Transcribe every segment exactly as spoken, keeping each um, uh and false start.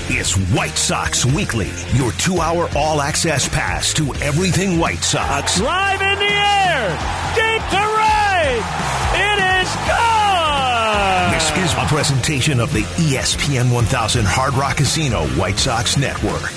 It's White Sox Weekly, your two-hour all-access pass to everything White Sox. Live in the air, deep to right, it is gone! This is a presentation of the E S P N one thousand Hard Rock Casino White Sox Network.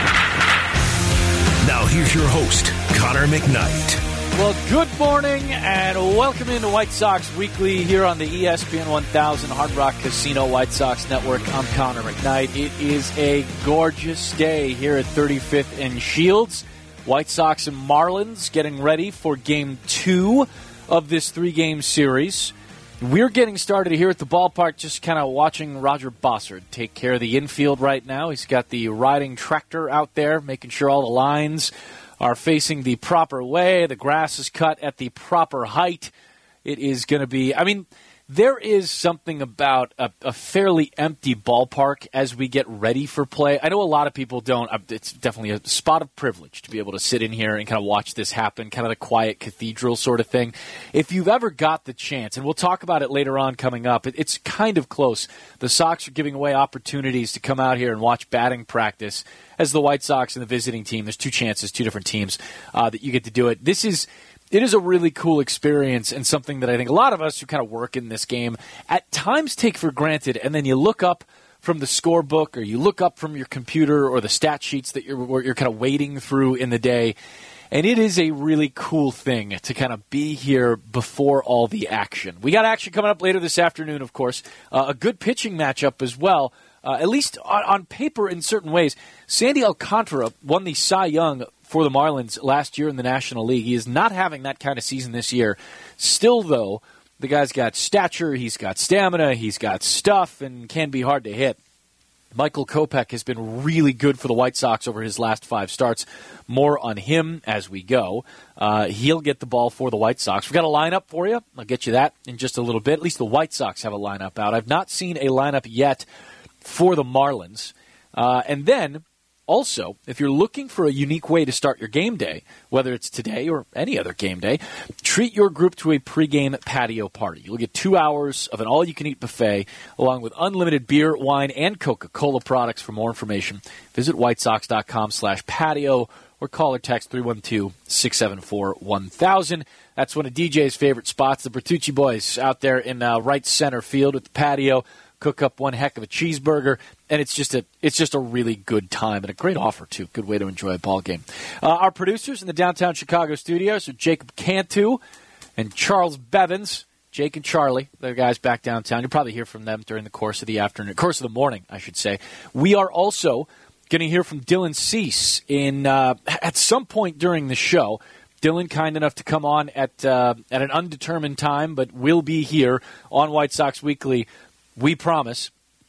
Now here's your host, Connor McKnight. Well, good morning and welcome into White Sox Weekly here on the E S P N one thousand Hard Rock Casino White Sox Network. I'm Connor McKnight. It is a gorgeous day here at thirty-fifth and Shields. White Sox and Marlins getting ready for game two of this three-game series. We're getting started here at the ballpark, just kind of watching Roger Bossard take care of the infield right now. He's got the riding tractor out there, making sure all the lines are facing the proper way. The grass is cut at the proper height. It is going to be, I mean, there is something about a, a fairly empty ballpark as we get ready for play. I know a lot of people don't. It's definitely a spot of privilege to be able to sit in here and kind of watch this happen, kind of the quiet cathedral sort of thing. If you've ever got the chance, and we'll talk about it later on coming up, it, it's kind of close. The Sox are giving away opportunities to come out here and watch batting practice as the White Sox and the visiting team. There's two chances, two different teams uh, that you get to do it. This is It is a really cool experience and something that I think a lot of us who kind of work in this game at times take for granted, and then you look up from the scorebook or you look up from your computer or the stat sheets that you're, you're kind of wading through in the day, and it is a really cool thing to kind of be here before all the action. We got action coming up later this afternoon, of course. Uh, a good pitching matchup as well. Uh, at least on, on paper in certain ways. Sandy Alcantara won the Cy Young for the Marlins last year in the National League. He is not having that kind of season this year. Still, though, the guy's got stature, he's got stamina, he's got stuff, and can be hard to hit. Michael Kopech has been really good for the White Sox over his last five starts. More on him as we go. Uh, he'll get the ball for the White Sox. We've got a lineup for you. I'll get you that in just a little bit. At least the White Sox have a lineup out. I've not seen a lineup yet for the Marlins. Uh, and then, also, if you're looking for a unique way to start your game day, whether it's today or any other game day, treat your group to a pregame patio party. You'll get two hours of an all-you-can-eat buffet, along with unlimited beer, wine, and Coca-Cola products. For more information, visit whitesox.com slash patio or call or text three one two, six seven four, one thousand. That's one of D J's favorite spots, the Bertucci boys out there in uh, right center field with the patio. Cook up one heck of a cheeseburger, and it's just a it's just a really good time and a great offer, too. Good way to enjoy a ball game. Uh, our producers in the downtown Chicago studios are Jacob Cantu and Charles Bevins. Jake and Charlie, they're guys back downtown. You'll probably hear from them during the course of the afternoon, course of the morning, I should say. We are also going to hear from Dylan Cease in uh, at some point during the show. Dylan, kind enough to come on at uh, at an undetermined time, but will be here on White Sox Weekly. We promise.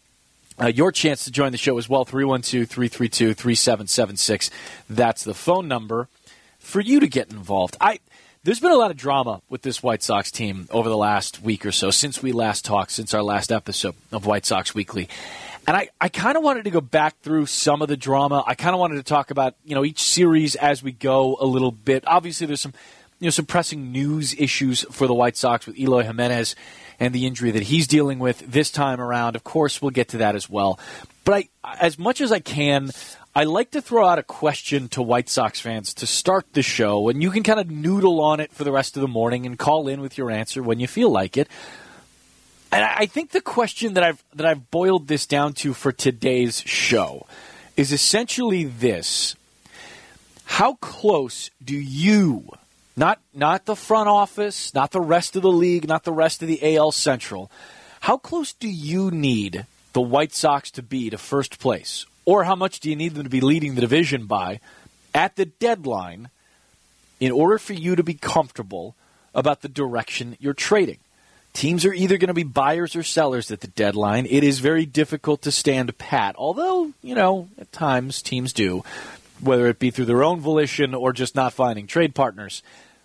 Uh, your chance to join the show as well, three one two, three three two, three seven seven six. That's the phone number for you to get involved. I There's been a lot of drama with this White Sox team over the last week or so, since we last talked, since our last episode of White Sox Weekly. And I, I kind of wanted to go back through some of the drama. I kind of wanted to talk about, you know, each series as we go a little bit. Obviously, there's some, you know, some pressing news issues for the White Sox with Eloy Jimenez and the injury that he's dealing with this time around. Of course, we'll get to that as well. But I, as much as I can, I like to throw out a question to White Sox fans to start the show, and you can kind of noodle on it for the rest of the morning and call in with your answer when you feel like it. And I think the question that I've that I've boiled this down to for today's show is essentially this: how close do you, Not not the front office, not the rest of the league, not the rest of the A L Central, how close do you need the White Sox to be to first place? Or how much do you need them to be leading the division by at the deadline in order for you to be comfortable about the direction you're trading? Teams are either going to be buyers or sellers at the deadline. It is very difficult to stand pat, although, you know, at times teams do, whether it be through their own volition or just not finding trade partners.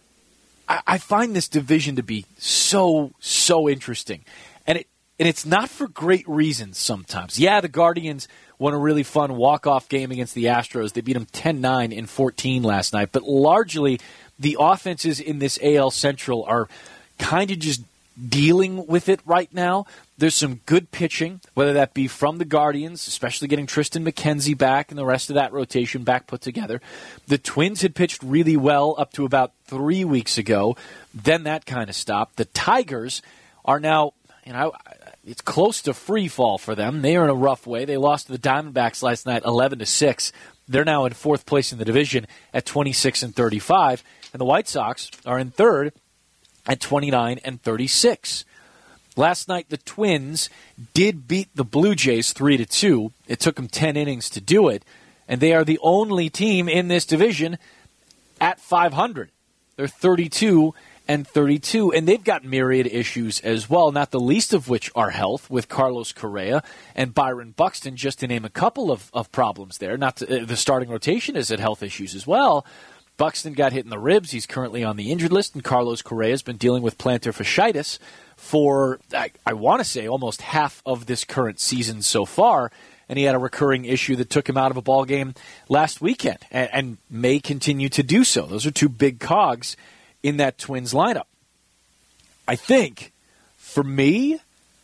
I find this division to be so, so interesting. And it and it's not for great reasons sometimes. Yeah, the Guardians won a really fun walk-off game against the Astros. They beat them ten nine in fourteen last night. But largely, the offenses in this A L Central are kind of just dealing with it right now. There's some good pitching, whether that be from the Guardians, especially getting Tristan McKenzie back and the rest of that rotation back put together. The Twins had pitched really well up to about three weeks ago. Then that kind of stopped. The Tigers are now, you know, it's close to free fall for them. They are in a rough way. They lost to the Diamondbacks last night eleven to six. They're now in fourth place in the division at twenty-six and thirty-five. And the White Sox are in third at twenty-nine and thirty-six. Last night, the Twins did beat the Blue Jays three to two. It took them ten innings to do it, and they are the only team in this division at five hundred. They're thirty-two and thirty-two, and they've got myriad issues as well, not the least of which are health with Carlos Correa and Byron Buxton, just to name a couple of, of problems there. Not to, uh, the starting rotation is at health issues as well. Buxton got hit in the ribs. He's currently on the injured list, and Carlos Correa has been dealing with plantar fasciitis for, I, I want to say, almost half of this current season so far, and he had a recurring issue that took him out of a ball game last weekend and, and may continue to do so. Those are two big cogs in that Twins lineup. I think, for me,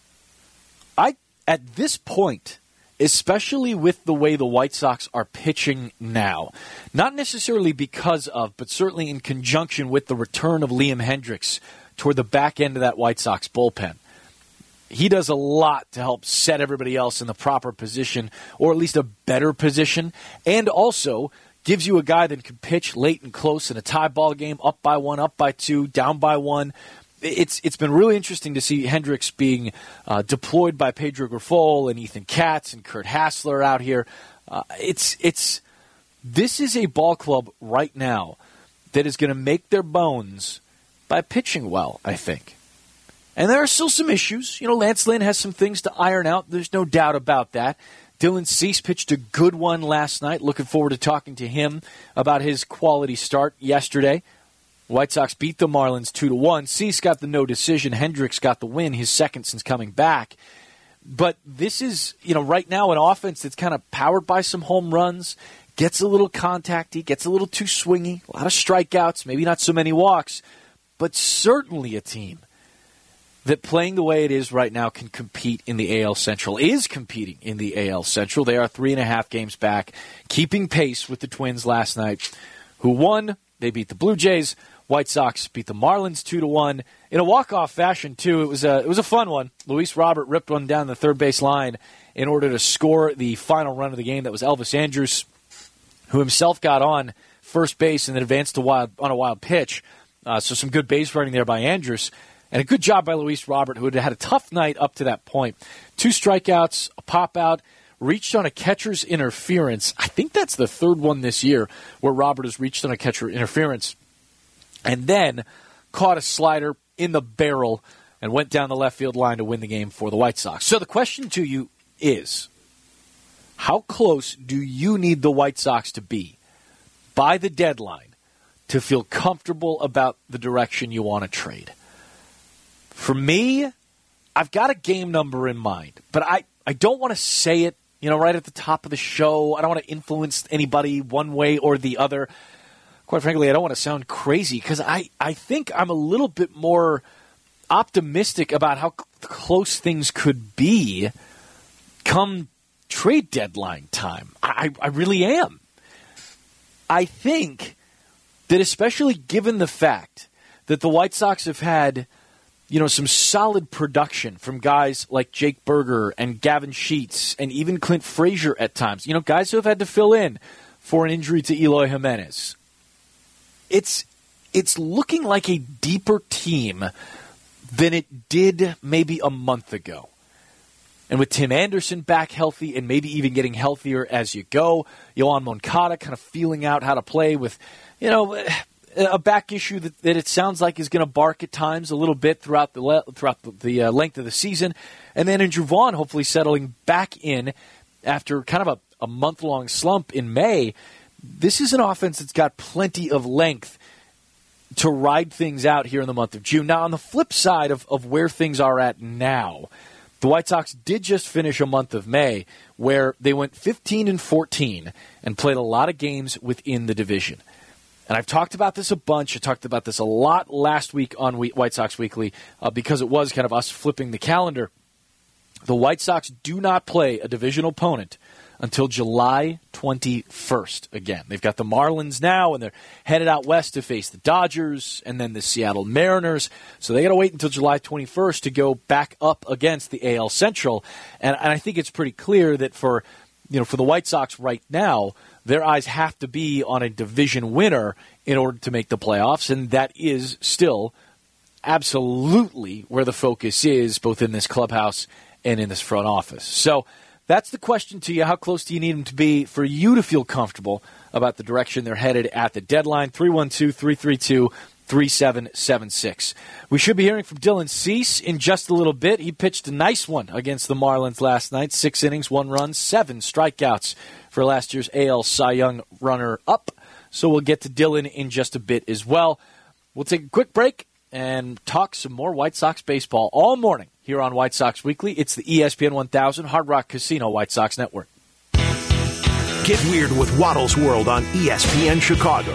I at this point, especially with the way the White Sox are pitching now, not necessarily because of, but certainly in conjunction with the return of Liam Hendriks toward the back end of that White Sox bullpen. He does a lot to help set everybody else in the proper position, or at least a better position, and also gives you a guy that can pitch late and close in a tie ball game, up by one, up by two, down by one. It's It's been really interesting to see Hendriks being uh, deployed by Pedro Grifol and Ethan Katz and Kurt Hassler out here. Uh, it's it's this is a ball club right now that is going to make their bones by pitching well, I think. And there are still some issues. You know, Lance Lynn has some things to iron out. There's no doubt about that. Dylan Cease pitched a good one last night. Looking forward to talking to him about his quality start yesterday. White Sox beat the Marlins two to one. Cease got the no decision. Hendriks got the win, his second since coming back. But this is, you know, right now an offense that's kind of powered by some home runs, gets a little contacty, gets a little too swingy, a lot of strikeouts, maybe not so many walks, but certainly a team that playing the way it is right now can compete in the A L Central, is competing in the A L Central. They are three and a half games back, keeping pace with the Twins last night, who won. They beat the Blue Jays. White Sox beat the Marlins two to one in a walk-off fashion, too. It was a, it was a fun one. Luis Robert ripped one down the third base line in order to score the final run of the game. That was Elvis Andrus, who himself got on first base and then advanced to wild, on a wild pitch. Uh, so some good base running there by Andrus. And a good job by Luis Robert, who had had a tough night up to that point. Two strikeouts, a pop-out, reached on a catcher's interference. I think that's the third one this year where Robert has reached on a catcher interference. And then caught a slider in the barrel and went down the left field line to win the game for the White Sox. So the question to you is, how close do you need the White Sox to be by the deadline to feel comfortable about the direction you want to trade? For me, I've got a game number in mind, but I, I don't want to say it, you know, right at the top of the show. I don't want to influence anybody one way or the other. Quite frankly, I don't want to sound crazy because I, I think I'm a little bit more optimistic about how c- close things could be come trade deadline time. I, I really am. I think that especially given the fact that the White Sox have had, you know, some solid production from guys like Jake Berger and Gavin Sheets and even Clint Frazier at times. You know, guys who have had to fill in for an injury to Eloy Jimenez. It's it's looking like a deeper team than it did maybe a month ago. And with Tim Anderson back healthy and maybe even getting healthier as you go, Yoan Moncada kind of feeling out how to play with, you know, a back issue that, that it sounds like is going to bark at times a little bit throughout the le- throughout the, the uh, length of the season. And then Andrew Vaughn hopefully settling back in after kind of a, a month-long slump in May. This is an offense that's got plenty of length to ride things out here in the month of June. Now, on the flip side of, of where things are at now, the White Sox did just finish a month of May where they went fifteen and fourteen and played a lot of games within the division. And I've talked about this a bunch. I talked about this a lot last week on White Sox Weekly uh, because it was kind of us flipping the calendar. The White Sox do not play a divisional opponent until July twenty-first again. They've got the Marlins now, and they're headed out west to face the Dodgers and then the Seattle Mariners. So they got to wait until July twenty-first to go back up against the A L Central. And, and I think it's pretty clear that for, you know, for the White Sox right now, their eyes have to be on a division winner in order to make the playoffs, and that is still absolutely where the focus is, both in this clubhouse and in this front office. So that's the question to you. How close do you need them to be for you to feel comfortable about the direction they're headed at the deadline? three one two, three three two, three seven seven six. We should be hearing from Dylan Cease in just a little bit. He pitched a nice one against the Marlins last night. Six innings, one run, seven strikeouts for last year's A L Cy Young runner-up. So we'll get to Dylan in just a bit as well. We'll take a quick break and talk some more White Sox baseball all morning here on White Sox Weekly. It's the E S P N one thousand Hard Rock Casino White Sox Network. Get weird with Waddle's World on E S P N Chicago.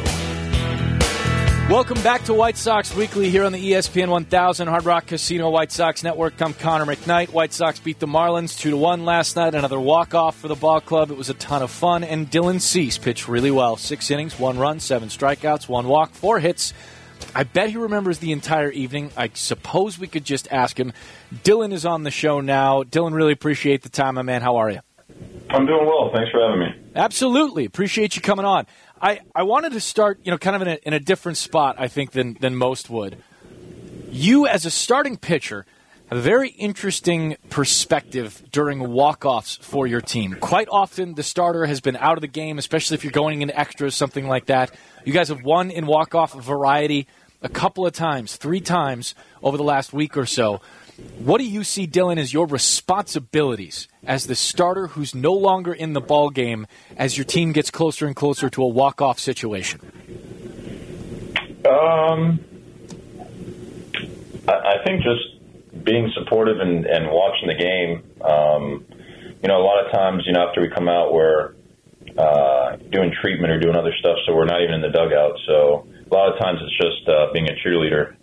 Welcome back to White Sox Weekly here on the E S P N one thousand Hard Rock Casino White Sox Network. I'm Connor McKnight. White Sox beat the Marlins two to one last night. Another walk-off for the ball club. It was a ton of fun, and Dylan Cease pitched really well. Six innings, one run, seven strikeouts, one walk, four hits. I bet he remembers the entire evening. I suppose we could just ask him. Dylan is on the show now. Dylan, really appreciate the time, my man. How are you? I'm doing well. Thanks for having me. Absolutely. Appreciate you coming on. I, I wanted to start, you know, kind of in a, in a different spot, I think, than, than most would. You, as a starting pitcher, have a very interesting perspective during walk-offs for your team. Quite often, the starter has been out of the game, especially if you're going into extras, something like that. You guys have won in walk-off variety a couple of times, three times over the last week or so. What do you see, Dylan, as your responsibilities as the starter who's no longer in the ball game as your team gets closer and closer to a walk-off situation? Um, I, I think just being supportive and, and watching the game. Um, you know, a lot of times, you know, after we come out, we're uh, doing treatment or doing other stuff, so we're not even in the dugout. So a lot of times it's just uh, being a cheerleader.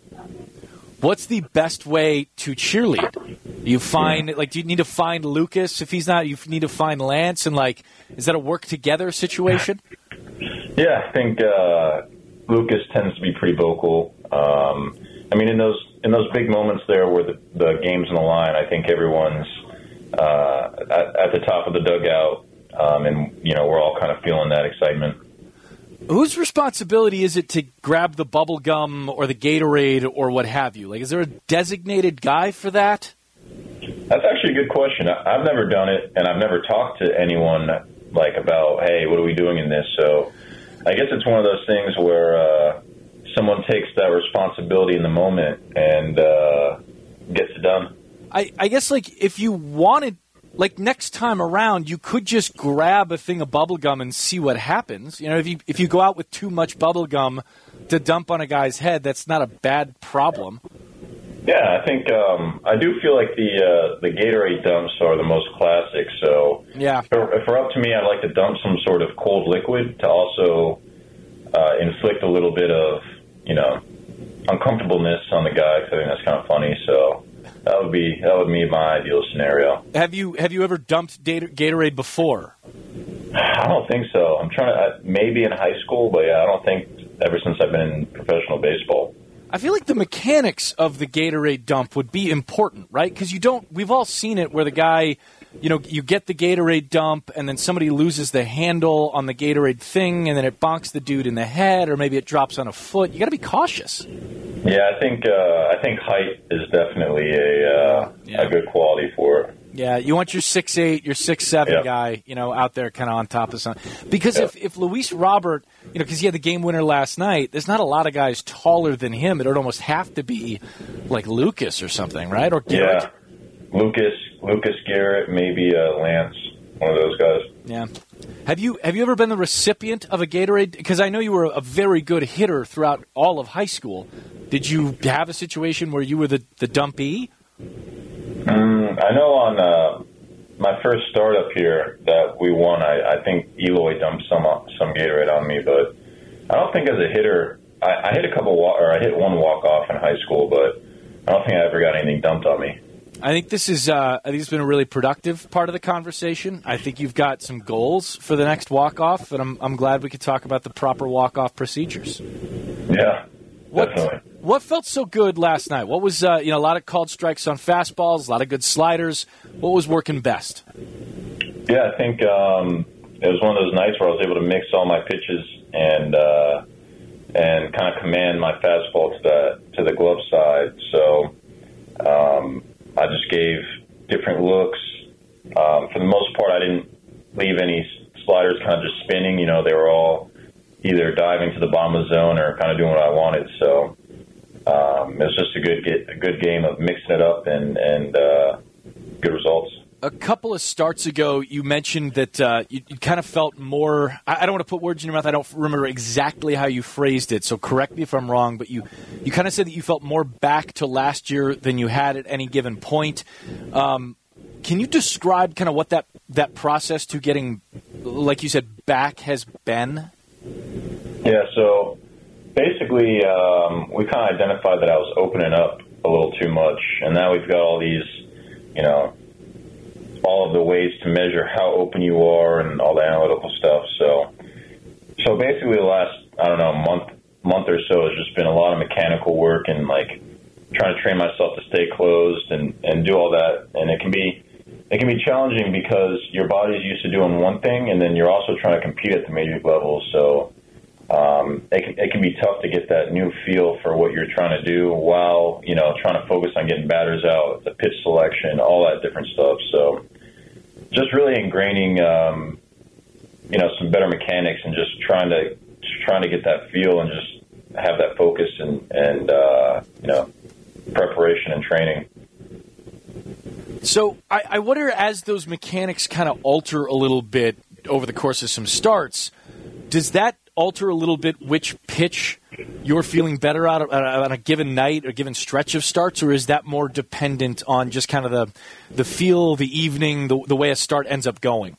What's the best way to cheerlead? Do you find, like, do you need to find Lucas if he's not? You need to find Lance, and like, is that a work together situation? Yeah, I think uh, Lucas tends to be pretty vocal. Um, I mean, in those in those big moments there where the, the game's on the line, I think everyone's uh, at, at the top of the dugout, um, and you know, we're all kind of feeling that excitement. Whose responsibility is it to grab the bubble gum or the Gatorade or what have you? Like, is there a designated guy for that? That's actually a good question. I, I've never done it, and I've never talked to anyone like about, hey, what are we doing in this? So I guess it's one of those things where uh, someone takes that responsibility in the moment and uh, gets it done. I, I guess, like, if you wanted, like, next time around, you could just grab a thing of bubble gum and see what happens. You know, if you if you go out with too much bubble gum to dump on a guy's head, that's not a bad problem. Yeah, I think um, I do feel like the uh, the Gatorade dumps are the most classic. So yeah, if it if we're up to me, I'd like to dump some sort of cold liquid to also uh, inflict a little bit of, you know, uncomfortableness on the guy, because I think that's kind of funny. So that would be that would be my ideal scenario. Have you have you ever dumped Gatorade before? I don't think so. I'm trying to maybe in high school, but yeah, I don't think ever since I've been in professional baseball. I feel like the mechanics of the Gatorade dump would be important, right? Because you don't. We've all seen it where the guy, you know, you get the Gatorade dump and then somebody loses the handle on the Gatorade thing and then it bonks the dude in the head, or maybe it drops on a foot. You got to be cautious. Yeah, I think uh, I think height is definitely a uh, yeah. a good quality for it. Yeah, you want your six eight, your six seven yep. guy, you know, out there kind of on top of something. Because yep. if, if Luis Robert, you know, because he had the game winner last night, there's not a lot of guys taller than him. It would almost have to be like Lucas or something, right? Or Garrett. Yeah, Lucas, Lucas Garrett, maybe uh, Lance, one of those guys. Yeah. Have you have you ever been the recipient of a Gatorade? Because I know you were a very good hitter throughout all of high school. Did you have a situation where you were the, the dumpee? Mm, I know on uh, my first start up here that we won, I, I think Eloy dumped some some Gatorade on me, but I don't think as a hitter, I, I hit a couple walk, or I hit one walk off in high school, but I don't think I ever got anything dumped on me. I think this is. Uh, I think it's been a really productive part of the conversation. I think you've got some goals for the next walk off, and I'm I'm glad we could talk about the proper walk off procedures. Yeah, definitely. What, what felt so good last night? What was uh, you know a lot of called strikes on fastballs, a lot of good sliders. What was working best? Yeah, I think um, it was one of those nights where I was able to mix all my pitches and uh, and kind of command my fastball to the to the glove side. So um, I just gave different looks. Um, for the most part, I didn't leave any sliders kind of just spinning. You know, they were all either diving to the bottom of the zone or kind of doing what I wanted. So um, it was just a good get, a good game of mixing it up and and uh, good results. A couple of starts ago, you mentioned that uh, you, you kind of felt more – I don't want to put words in your mouth. I don't remember exactly how you phrased it, so correct me if I'm wrong. But you, you kind of said that you felt more back to last year than you had at any given point. Um, can you describe kind of what that, that process to getting, like you said, back has been? Yeah, so basically um, we kind of identified that I was opening up a little too much, and now we've got all these, you know, all of the ways to measure how open you are and all the analytical stuff. So, so basically the last, I don't know, month, month or so has just been a lot of mechanical work and like trying to train myself to stay closed and, and do all that. And it can be, it can be challenging because your body's used to doing one thing and then you're also trying to compete at the major level. So, um, it can, it can be tough to get that new feel for what you're trying to do while, you know, trying to focus on getting batters out, the pitch selection, all that different stuff. So, just really ingraining, um, you know, some better mechanics and just trying to just trying to get that feel and just have that focus and, and uh, you know, preparation and training. So I, I wonder, as those mechanics kind of alter a little bit over the course of some starts, does that alter a little bit which pitch you're feeling better out of, on a given night or given stretch of starts, or is that more dependent on just kind of the the feel, the evening, the, the way a start ends up going?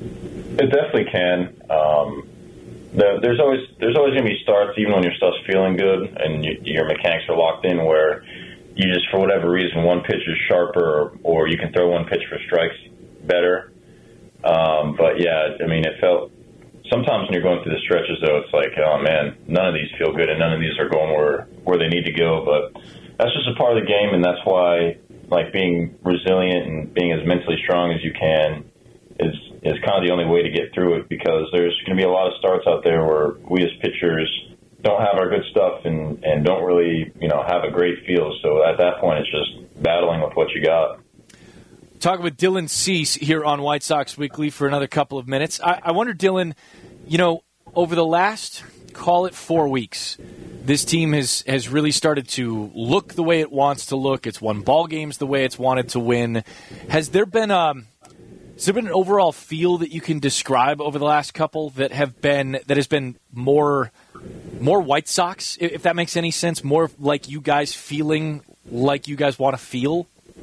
It definitely can. Um, the, there's always there's always going to be starts, even when your stuff's feeling good and you, your mechanics are locked in, where you just, for whatever reason, one pitch is sharper, or, or you can throw one pitch for strikes better. Um, but yeah, I mean, it felt. Sometimes when you're going through the stretches, though, it's like, oh, man, none of these feel good and none of these are going where, where they need to go. But that's just a part of the game, and that's why, like, being resilient and being as mentally strong as you can is is kind of the only way to get through it, because there's going to be a lot of starts out there where we as pitchers don't have our good stuff and, and don't really, you know, have a great feel. So at that point, it's just battling with what you got. Talking with Dylan Cease here on White Sox Weekly for another couple of minutes. I, I wonder, Dylan, you know, over the last, call it four weeks, this team has, has really started to look the way it wants to look. It's won ball games the way it's wanted to win. Has there been um, has there been an overall feel that you can describe over the last couple that have been that has been more more White Sox, if that makes any sense? More like you guys feeling like you guys want to feel?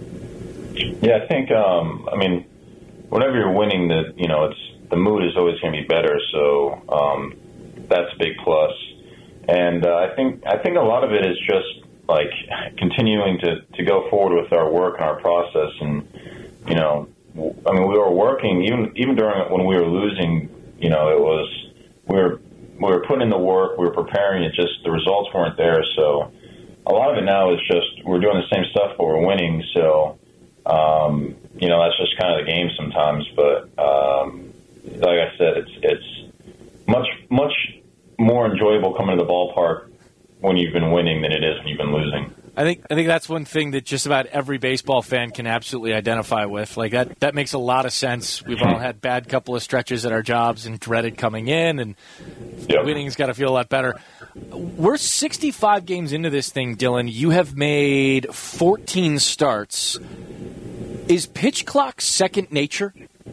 Yeah, I think, um, I mean, whenever you're winning, the you know, it's the mood is always going to be better, so um, that's a big plus. And uh, I think I think a lot of it is just, like, continuing to, to go forward with our work and our process. And, you know, I mean, we were working, even even during when we were losing, you know, it was, we were, we were putting in the work, we were preparing, it just, the results weren't there. So a lot of it now is just, we're doing the same stuff, but we're winning, so... Um, you know, that's just kind of the game sometimes, but um, like I said, it's it's much much more enjoyable coming to the ballpark when you've been winning than it is when you've been losing. I think I think that's one thing that just about every baseball fan can absolutely identify with. Like that, that makes a lot of sense. We've all had bad couple of stretches at our jobs and dreaded coming in, and yep. Winning's got to feel a lot better. We're sixty-five games into this thing, Dylan. You have made fourteen starts. Is pitch clock second nature?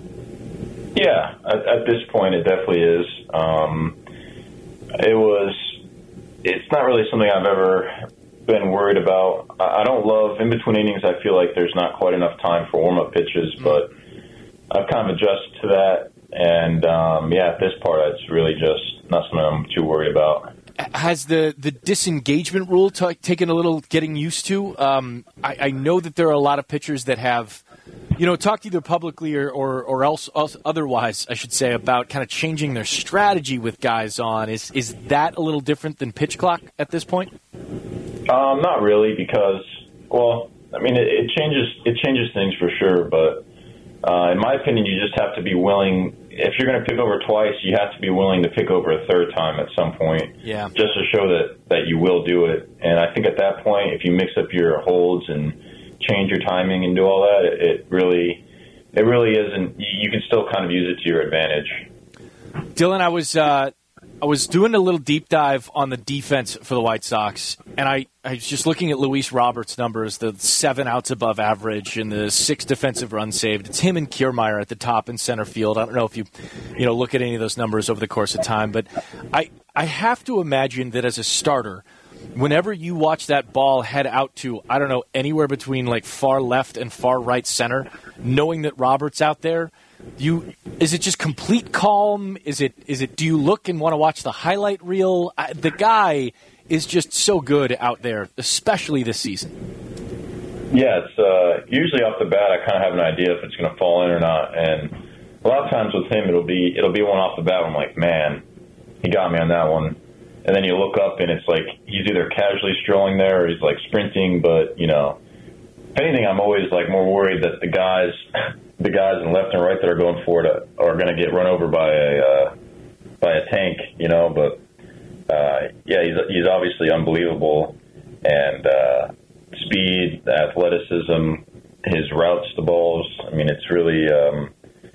Yeah, at, at this point, it definitely is. Um, it was. It's not really something I've ever been worried about. I, I don't love in between innings. I feel like there's not quite enough time for warm up pitches, mm-hmm. but I've kind of adjusted to that. And um, yeah, at this part, it's really just not something I'm too worried about. Has the, the disengagement rule t- taken a little getting used to? Um, I, I know that there are a lot of pitchers that have, you know, talked either publicly or, or, or else, else otherwise, I should say, about kind of changing their strategy with guys on. Is is that a little different than pitch clock at this point? Um, not really, because, well, I mean, it, it changes it changes things for sure, but uh, in my opinion, you just have to be willing. If you're going to pick over twice, you have to be willing to pick over a third time at some point, yeah. just to show that, that you will do it. And I think at that point, if you mix up your holds and change your timing and do all that, it, it really it really isn't. You can still kind of use it to your advantage. Dylan, I was uh, I was doing a little deep dive on the defense for the White Sox, and I, I was just looking at Luis Roberts' numbers, the seven outs above average and the six defensive runs saved. It's him and Kiermaier at the top in center field. I don't know if you you know look at any of those numbers over the course of time, but I I have to imagine that as a starter, whenever you watch that ball head out to, I don't know, anywhere between like far left and far right center, knowing that Robert's out there, you is it just complete calm? Is it is it? Do you look and want to watch the highlight reel? I, the guy is just so good out there, especially this season. Yeah, it's uh, usually off the bat I kind of have an idea if it's going to fall in or not, and a lot of times with him it'll be it'll be one off the bat. I'm like, man, he got me on that one. And then you look up and it's like he's either casually strolling there or he's like sprinting. But, you know, if anything, I'm always like more worried that the guys, the guys in left and right that are going for it are going to get run over by a uh, by a tank, you know. But uh, yeah, he's he's obviously unbelievable, and uh, speed, athleticism, his routes to balls. I mean, it's really um,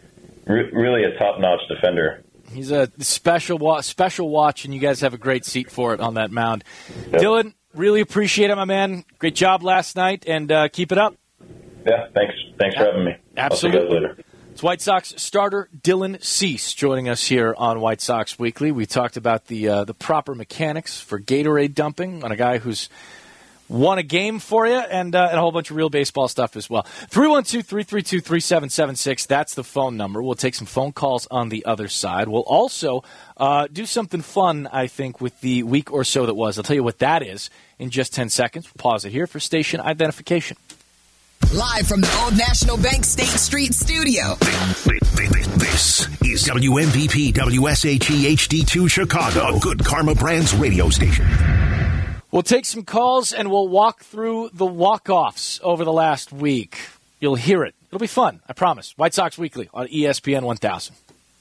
re- really a top-notch defender. He's a special wa- special watch, and you guys have a great seat for it on that mound. Yep. Dylan, really appreciate it, my man. Great job last night, and uh, keep it up. Yeah, thanks. Thanks for having me. Absolutely. I'll see you guys later. It's White Sox starter Dylan Cease joining us here on White Sox Weekly. We talked about the uh, the proper mechanics for Gatorade dumping on a guy who's won a game for you, and, uh, and a whole bunch of real baseball stuff as well. three one two, three three two, three seven seven six, that's the phone number. We'll take some phone calls on the other side. We'll also uh, do something fun, I think, with the week or so that was. I'll tell you what that is in just ten seconds. We'll pause it here for station identification. Live from the Old National Bank State Street studio. This is W M V P W S H E H D two Chicago, a Good Karma Brands radio station. We'll take some calls, and we'll walk through the walk-offs over the last week. You'll hear it. It'll be fun, I promise. White Sox Weekly on E S P N one thousand.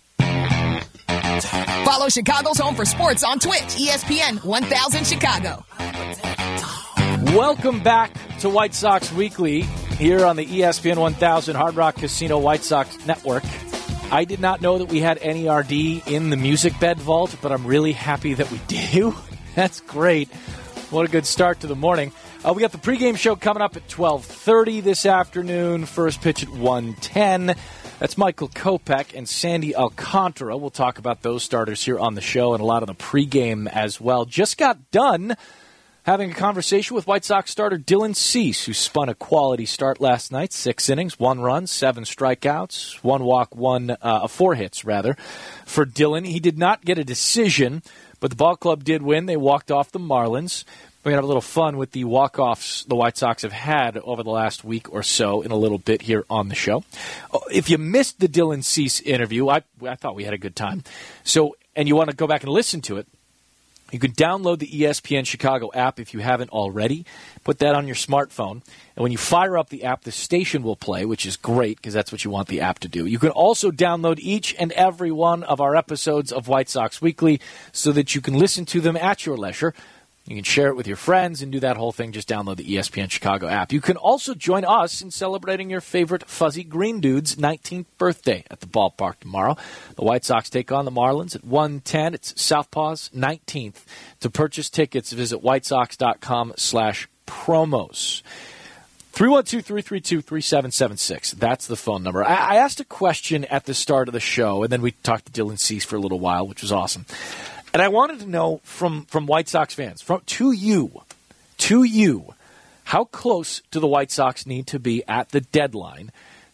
Follow Chicago's Home for Sports on Twitch, E S P N one thousand Chicago. Welcome back to White Sox Weekly here on the E S P N one thousand Hard Rock Casino White Sox Network. I did not know that we had N E R D in the music bed vault, but I'm really happy that we do. That's great. What a good start to the morning. Uh, we got the pregame show coming up at twelve thirty this afternoon. First pitch at one ten. That's Michael Kopech and Sandy Alcantara. We'll talk about those starters here on the show and a lot of the pregame as well. Just got done having a conversation with White Sox starter Dylan Cease, who spun a quality start last night. Six innings, one run, seven strikeouts, one walk, one uh, four hits, rather, for Dylan. He did not get a decision, but the ball club did win. They walked off the Marlins. We're going to have a little fun with the walk-offs the White Sox have had over the last week or so in a little bit here on the show. If you missed the Dylan Cease interview, I, I thought we had a good time. So, and you want to go back and listen to it, you can download the E S P N Chicago app if you haven't already. Put that on your smartphone. And when you fire up the app, the station will play, which is great because that's what you want the app to do. You can also download each and every one of our episodes of White Sox Weekly so that you can listen to them at your leisure. You can share it with your friends and do that whole thing. Just download the E S P N Chicago app. You can also join us in celebrating your favorite Fuzzy Green Dude's nineteenth birthday at the ballpark tomorrow. The White Sox take on the Marlins at one ten. It's Southpaw's nineteenth. To purchase tickets, visit whitesox.com slash promos. three one two, three three two, three seven seven six. That's the phone number. I, I asked a question at the start of the show, and then we talked to Dylan Cease for a little while, which was awesome. And I wanted to know from, from White Sox fans, from to you, to you, how close do the White Sox need to be at the deadline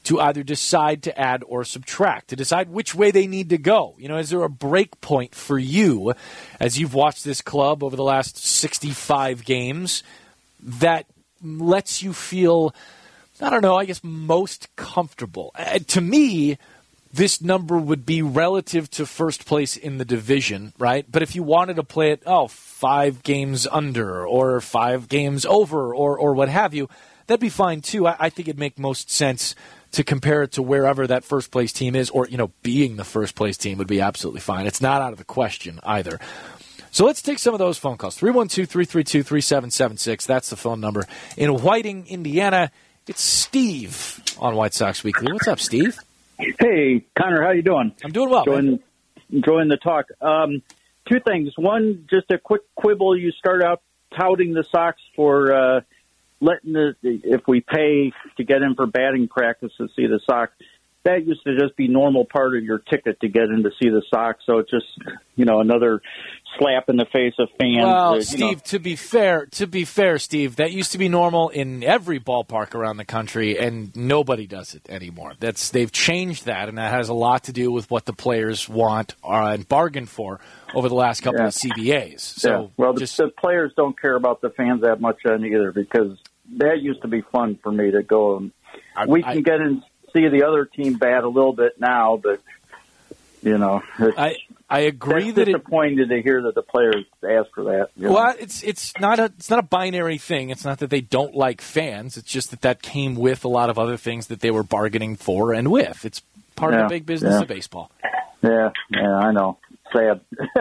to either decide to add or subtract, to decide which way they need to go? You know, is there a break point for you as you've watched this club over the last sixty-five games that lets you feel, I don't know, I guess most comfortable? Uh, to me, this number would be relative to first place in the division, right? But if you wanted to play it, oh, five games under or five games over or or what have you, that'd be fine too. I, I think it'd make most sense to compare it to wherever that first place team is, or, you know, being the first place team would be absolutely fine. It's not out of the question either. So let's take some of those phone calls. three one two, three three two, three seven seven six. That's the phone number. In Whiting, Indiana, it's Steve on White Sox Weekly. What's up, Steve? Hey, Connor, how you doing? I'm doing well, enjoying, man. Enjoying the talk. Um, two things. One, just a quick quibble. You start out touting the Sox for uh, letting the, if we pay to get in for batting practice to see the Sox, that used to just be normal part of your ticket to get in to see the Sox. So it's just, you know, another slap in the face of fans. Well, uh, Steve, know. to be fair, to be fair, Steve, that used to be normal in every ballpark around the country, and nobody does it anymore. That's they've changed that, and that has a lot to do with what the players want uh, and bargain for over the last couple yeah. of C B As. So, yeah. Well, just, the, the players don't care about the fans that much then either, because that used to be fun for me to go. And I, we I, can get in see the other team bat a little bit now, but you know, I I agree that it's disappointing it, to hear that the players ask for that. Well, know? it's it's not a it's not a binary thing. It's not that they don't like fans. It's just that that came with a lot of other things that they were bargaining for and with. It's part yeah, of the big business yeah. of baseball. Yeah, yeah, I know. Sad.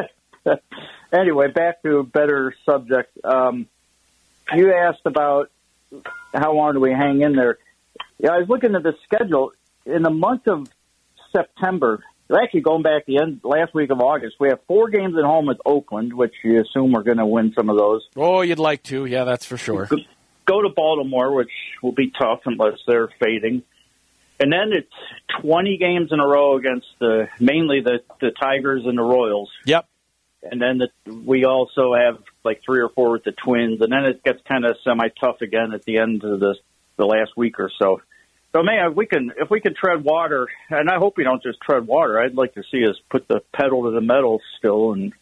Anyway, back to a better subject. Um, you asked about how long do we hang in there. Yeah, I was looking at the schedule. In the month of September, actually going back the end last week of August, we have four games at home with Oakland, which you assume we're going to win some of those. Oh, you'd like to. Yeah, that's for sure. Go to Baltimore, which will be tough unless they're fading. And then it's twenty games in a row against the mainly the, the Tigers and the Royals. Yep. And then the, we also have like three or four with the Twins. And then it gets kind of semi-tough again at the end of the, the last week or so. So, man, if we can if we can tread water, and I hope we don't just tread water. I'd like to see us put the pedal to the metal still and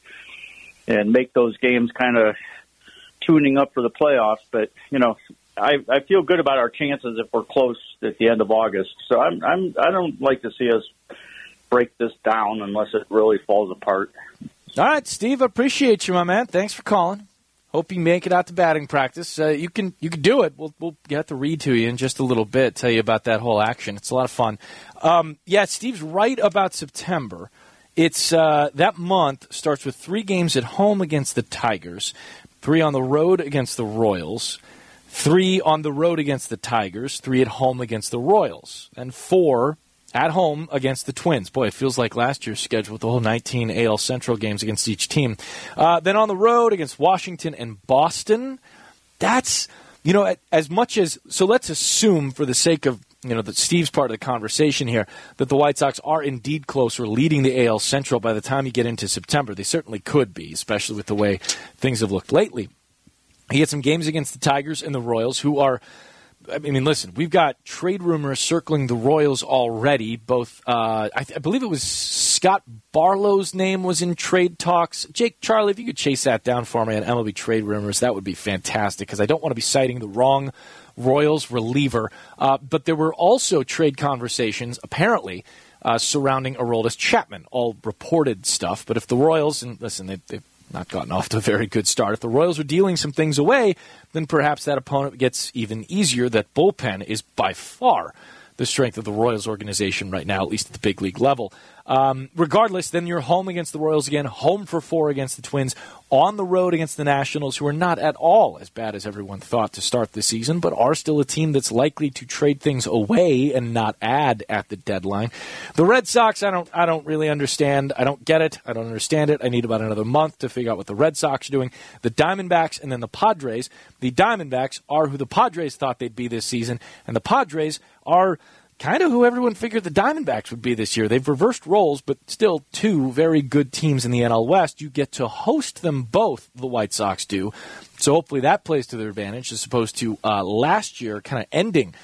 and make those games kind of tuning up for the playoffs. But, you know, I, I feel good about our chances if we're close at the end of August. So I'm, I'm, I don't like to see us break this down unless it really falls apart. All right, Steve, I appreciate you, my man. Thanks for calling. Hope you make it out to batting practice. Uh, you can you can do it. We'll we'll get to read to you in just a little bit, tell you about that whole action. It's a lot of fun. Um, yeah, Steve's right about September. It's uh, that month starts with three games at home against the Tigers, three on the road against the Royals, three on the road against the Tigers, three at home against the Royals, and four at home against the Twins. Boy, it feels like last year's schedule with the whole nineteen A L Central games against each team. Uh, then on the road against Washington and Boston. That's, you know, as much as, so let's assume for the sake of, you know, that Steve's part of the conversation here, that the White Sox are indeed closer, leading the A L Central by the time you get into September. They certainly could be, especially with the way things have looked lately. He had some games against the Tigers and the Royals, who are, I mean, listen, we've got trade rumors circling the Royals already. Both, uh, I, th- I believe it was Scott Barlow's name was in trade talks. Jake, Charlie, if you could chase that down for me on M L B trade rumors, that would be fantastic, because I don't want to be citing the wrong Royals reliever. Uh, but there were also trade conversations, apparently, uh, surrounding Aroldis Chapman, all reported stuff. But if the Royals, and listen, they, they've not gotten off to a very good start. If the Royals are dealing some things away, then perhaps that opponent gets even easier. That bullpen is by far the strength of the Royals organization right now, at least at the big league level. Um, regardless, then you're home against the Royals again, home for four against the Twins, on the road against the Nationals, who are not at all as bad as everyone thought to start the season, but are still a team that's likely to trade things away and not add at the deadline. The Red Sox, I don't, I don't really understand. I don't get it. I don't understand it. I need about another month to figure out what the Red Sox are doing. The Diamondbacks and then the Padres. The Diamondbacks are who the Padres thought they'd be this season, and the Padres are kind of who everyone figured the Diamondbacks would be this year. They've reversed roles, but still two very good teams in the N L West. You get to host them both, the White Sox do. So hopefully that plays to their advantage, as opposed to uh, last year kind of ending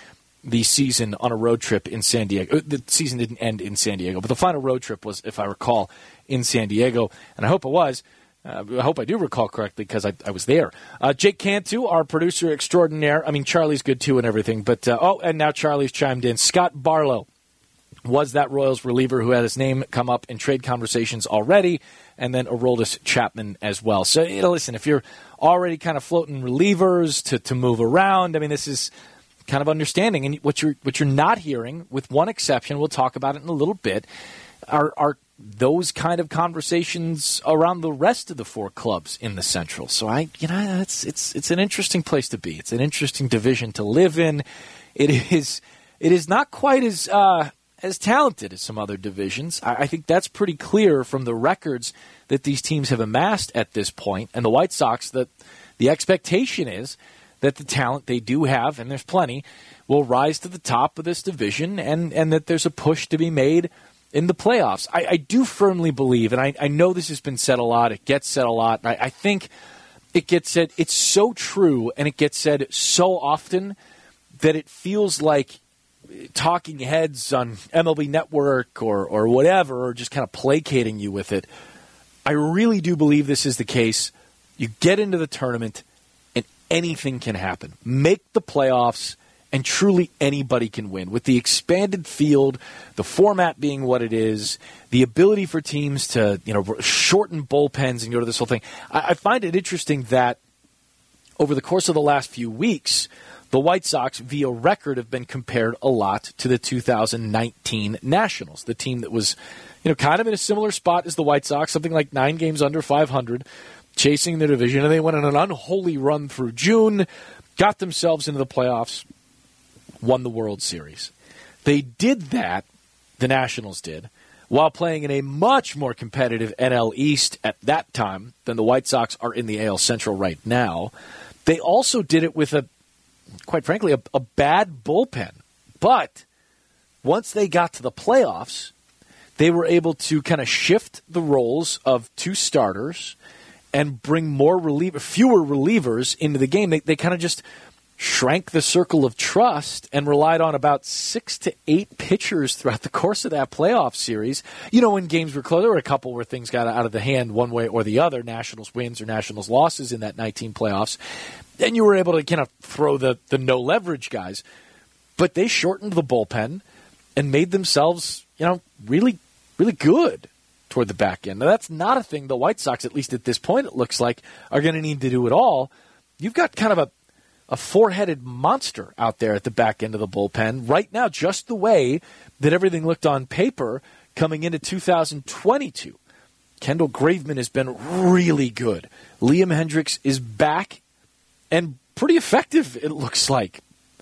the season on a road trip in San Diego. The season didn't end in San Diego, but the final road trip was, if I recall, in San Diego, and I hope it was. Uh, I hope I do recall correctly because I, I was there. Uh, Jake Cantu, our producer extraordinaire. I mean, Charlie's good too and everything, but uh, oh, and now Charlie's chimed in. Scott Barlow was that Royals reliever who had his name come up in trade conversations already, and then Aroldis Chapman as well. So, you know, listen, if you're already kind of floating relievers to, to move around, I mean, this is kind of understanding. And what you're what you're not hearing, with one exception, we'll talk about it in a little bit, are are those kind of conversations around the rest of the four clubs in the Central. So I, you know, it's it's it's an interesting place to be. It's an interesting division to live in. It is it is not quite as uh, as talented as some other divisions. I, I think that's pretty clear from the records that these teams have amassed at this point. And the White Sox, that the expectation is that the talent they do have, and there's plenty, will rise to the top of this division, and, and that there's a push to be made in the playoffs. I, I do firmly believe, and I, I know this has been said a lot, it gets said a lot, I, I think it gets said, it's so true, and it gets said so often that it feels like talking heads on M L B Network or, or whatever, or just kind of placating you with it. I really do believe this is the case. You get into the tournament, and anything can happen. Make the playoffs, and truly anybody can win. With the expanded field, the format being what it is, the ability for teams to, you know, shorten bullpens and go to this whole thing. I, I find it interesting that over the course of the last few weeks, the White Sox, via record, have been compared a lot to the two thousand nineteen Nationals, the team that was, you know, kind of in a similar spot as the White Sox, something like nine games under five hundred, chasing their division, and they went on an unholy run through June, got themselves into the playoffs, won the World Series. They did that, the Nationals did, while playing in a much more competitive N L East at that time than the White Sox are in the A L Central right now. They also did it with, a, quite frankly, a, a bad bullpen. But once they got to the playoffs, they were able to kind of shift the roles of two starters and bring more reliever, fewer relievers into the game. They, they kind of just shrank the circle of trust and relied on about six to eight pitchers throughout the course of that playoff series. You know, when games were close, there were a couple where things got out of the hand one way or the other, Nationals wins or Nationals losses in that nineteen playoffs. And you were able to kind of throw the, the no-leverage guys. But they shortened the bullpen and made themselves, you know, really, really good toward the back end. Now, that's not a thing the White Sox, at least at this point, it looks like, are going to need to do at all. You've got kind of a a four-headed monster out there at the back end of the bullpen right now, just the way that everything looked on paper coming into two thousand twenty-two. Kendall Graveman has been really good. Liam Hendriks is back and pretty effective, it looks like.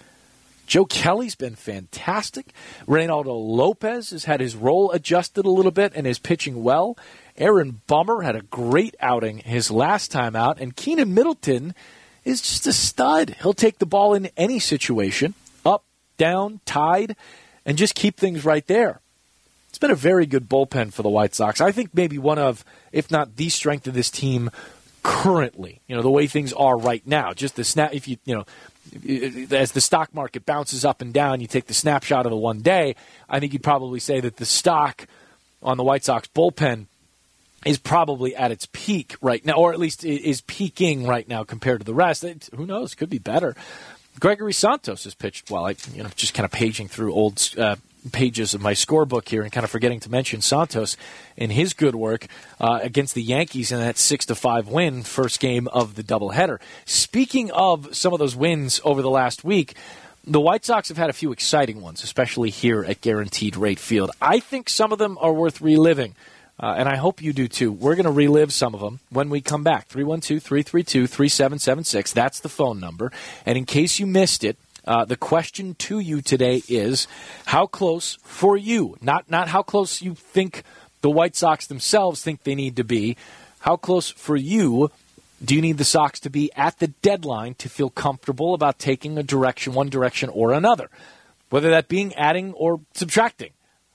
Joe Kelly's been fantastic. Reynaldo Lopez has had his role adjusted a little bit and is pitching well. Aaron Bummer had a great outing his last time out, and Keenan Middleton is just a stud. He'll take the ball in any situation, up, down, tied, and just keep things right there. It's been a very good bullpen for the White Sox. I think maybe one of, if not the strength of this team currently, you know, the way things are right now. Just the snap, if you, you know, as the stock market bounces up and down, you take the snapshot of the one day, I think you'd probably say that the stock on the White Sox bullpen is probably at its peak right now, or at least is peaking right now compared to the rest. It, who knows? Could be better. Gregory Santos has pitched well. I, you know, just kind of paging through old uh, pages of my scorebook here and kind of forgetting to mention Santos in his good work uh, against the Yankees in that six to five win, first game of the doubleheader. Speaking of some of those wins over the last week, the White Sox have had a few exciting ones, especially here at Guaranteed Rate Field. I think some of them are worth reliving. Uh, and I hope you do, too. We're going to relive some of them when we come back. three one two, three three two, three seven seven six. That's the phone number. And in case you missed it, uh, the question to you today is, how close for you, not, not how close you think the White Sox themselves think they need to be, how close for you do you need the Sox to be at the deadline to feel comfortable about taking a direction, one direction or another, whether that being adding or subtracting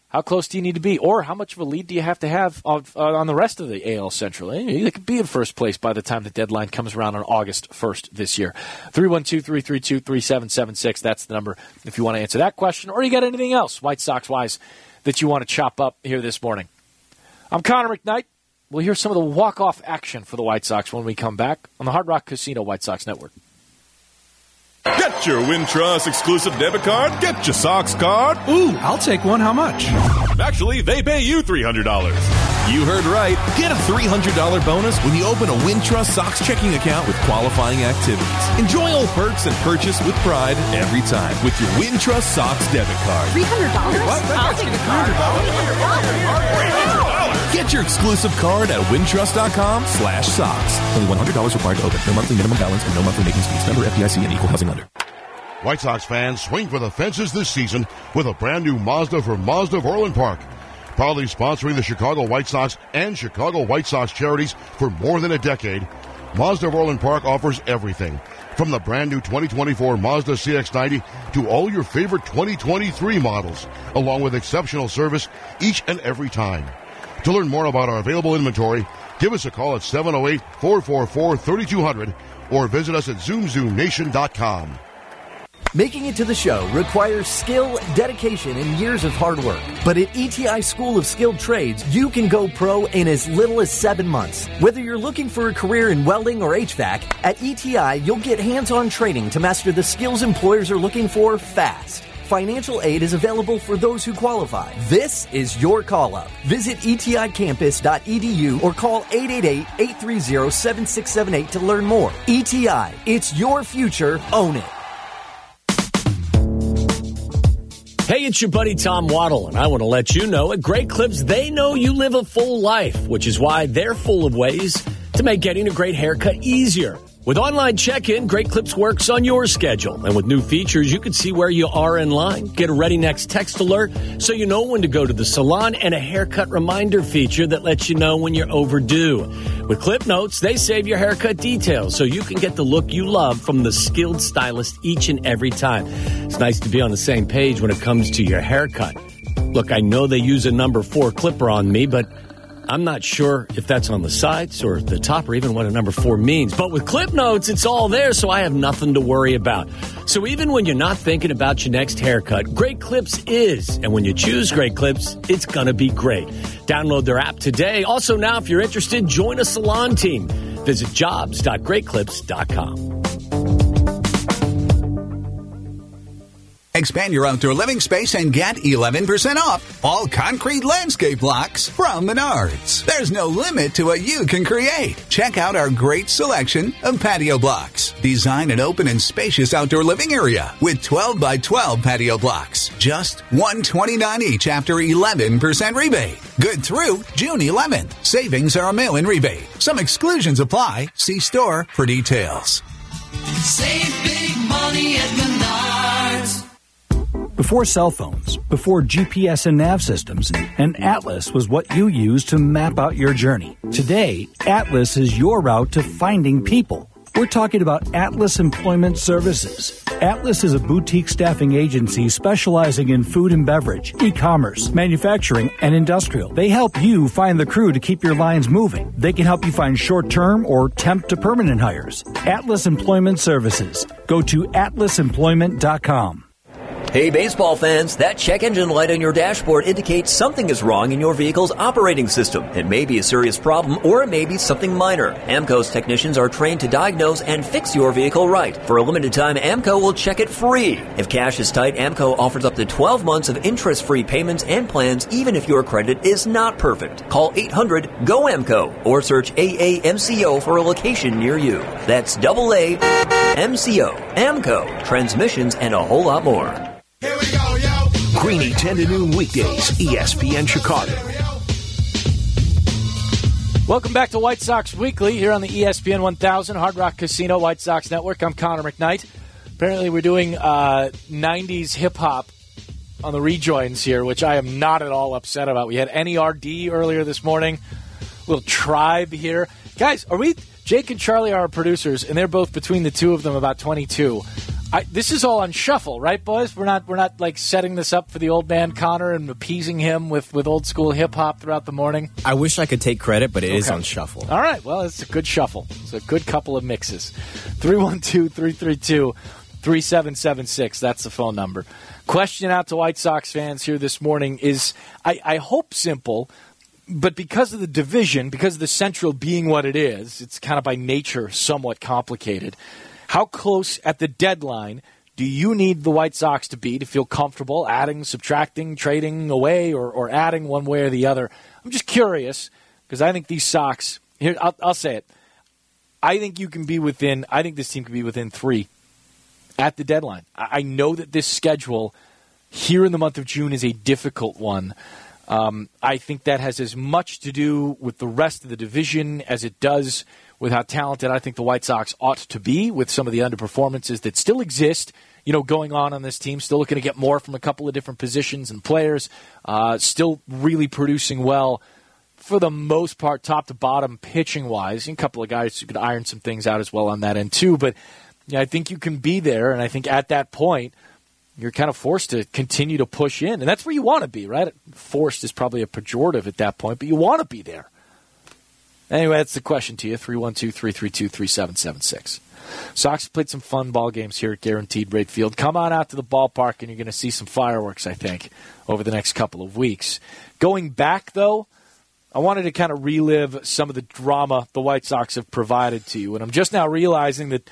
How close do you need to be? Or how much of a lead do you have to have of, uh, on the rest of the A L Central? They could be in first place by the time the deadline comes around on August first this year. three one two, three three two, three seven seven six. That's the number if you want to answer that question. Or you got anything else, White Sox-wise, that you want to chop up here this morning. I'm Connor McKnight. We'll hear some of the walk-off action for the White Sox when we come back on the Hard Rock Casino White Sox Network. Get your Wintrust exclusive debit card. Get your Sox card. Ooh, I'll take one. How much? Actually, they pay you three hundred dollars. You heard right. Get a three hundred dollars bonus when you open a Wintrust Sox checking account with qualifying activities. Enjoy all perks and purchase with pride every time with your Wintrust Sox debit card. three hundred dollars? What? I'll take the card. three hundred dollars. Get your exclusive card at wintrust.com slash socks. Only one hundred dollars required to open. No monthly minimum balance and no monthly maintenance fees. Member F D I C and equal housing lender. White Sox fans, swing for the fences this season with a brand new Mazda from Mazda of Orland Park. Proudly sponsoring the Chicago White Sox and Chicago White Sox charities for more than a decade, Mazda of Orland Park offers everything. From the brand new twenty twenty-four Mazda C X ninety to all your favorite twenty twenty-three models, along with exceptional service each and every time. To learn more about our available inventory, give us a call at seven oh eight, four four four, three two zero zero or visit us at zoom zoom nation dot com. Making it to the show requires skill, dedication, and years of hard work. But at E T I School of Skilled Trades, you can go pro in as little as seven months. Whether you're looking for a career in welding or H V A C, at E T I, you'll get hands-on training to master the skills employers are looking for fast. Financial aid is available for those who qualify. This is your call-up. Visit E T I campus dot e d u or call eight eight eight, eight three zero, seven six seven eight to learn more. E T I, it's your future. Own it. Hey, it's your buddy Tom Waddle, and I want to let you know at Great Clips, they know you live a full life, which is why they're full of ways to make getting a great haircut easier. With online check-in, Great Clips works on your schedule. And with new features, you can see where you are in line, get a Ready Next text alert so you know when to go to the salon, and a haircut reminder feature that lets you know when you're overdue. With Clip Notes, they save your haircut details so you can get the look you love from the skilled stylist each and every time. It's nice to be on the same page when it comes to your haircut. Look, I know they use a number four clipper on me, but I'm not sure if that's on the sides or the top or even what a number four means. But with Clip Notes, it's all there, so I have nothing to worry about. So even when you're not thinking about your next haircut, Great Clips is. And when you choose Great Clips, it's going to be great. Download their app today. Also now, if you're interested, join a salon team. Visit jobs dot great clips dot com. Expand your outdoor living space and get eleven percent off all concrete landscape blocks from Menards. There's no limit to what you can create. Check out our great selection of patio blocks. Design an open and spacious outdoor living area with twelve by twelve patio blocks. Just one hundred twenty-nine dollars each after eleven percent rebate. Good through June eleventh. Savings are a mail-in rebate. Some exclusions apply. See store for details. Save big money at Menards. Before cell phones, before G P S and nav systems, an atlas was what you used to map out your journey. Today, Atlas is your route to finding people. We're talking about Atlas Employment Services. Atlas is a boutique staffing agency specializing in food and beverage, e-commerce, manufacturing, and industrial. They help you find the crew to keep your lines moving. They can help you find short-term or temp to permanent hires. Atlas Employment Services. Go to atlas employment dot com. Hey, baseball fans, that check engine light on your dashboard indicates something is wrong in your vehicle's operating system. It may be a serious problem, or it may be something minor. AMCO's technicians are trained to diagnose and fix your vehicle right. For a limited time, AMCO will check it free. If cash is tight, AMCO offers up to twelve months of interest-free payments and plans, even if your credit is not perfect. Call eight hundred, G O A M C O or search A A M C O for a location near you. That's double A M C O, AMCO, transmissions, and a whole lot more. Here we go, yo. Greeny ten to noon weekdays, E S P N Chicago. Welcome back to White Sox Weekly here on the E S P N one thousand Hard Rock Casino White Sox Network. I'm Connor McKnight. Apparently we're doing uh, nineties hip-hop on the rejoins here, which I am not at all upset about. We had N E R D earlier this morning, a little Tribe here. Guys, are we... Jake and Charlie are our producers, and they're both, between the two of them, about twenty-two. I, this is all on shuffle, right, boys? We're not we're not like setting this up for the old man Connor and appeasing him with, with old school hip hop throughout the morning. I wish I could take credit, but it okay. is on shuffle. All right, well, it's a good shuffle. It's a good couple of mixes. three one two, three three two, three seven seven six. That's the phone number. Question out to White Sox fans here this morning is, I, I hope simple, but because of the division, because of the Central being what it is, it's kind of by nature somewhat complicated. How close at the deadline do you need the White Sox to be to feel comfortable adding, subtracting, trading away, or, or adding one way or the other? I'm just curious because I think these Sox, here, I'll, I'll say it. I think you can be within, I think this team can be within three at the deadline. I, I know that this schedule here in the month of June is a difficult one. Um, I think that has as much to do with the rest of the division as it does with how talented I think the White Sox ought to be, with some of the underperformances that still exist, you know, going on on this team. Still looking to get more from a couple of different positions and players. Uh, still really producing well for the most part, top to bottom, pitching-wise. And a couple of guys who could iron some things out as well on that end, too. But yeah, I think you can be there, and I think at that point, you're kind of forced to continue to push in. And that's where you want to be, right? Forced is probably a pejorative at that point, but you want to be there. Anyway, that's the question to you, three one two, three three two, three seven seven six. Sox played some fun ball games here at Guaranteed Rate Field. Come on out to the ballpark, and you're going to see some fireworks, I think, over the next couple of weeks. Going back, though, I wanted to kind of relive some of the drama the White Sox have provided to you. And I'm just now realizing that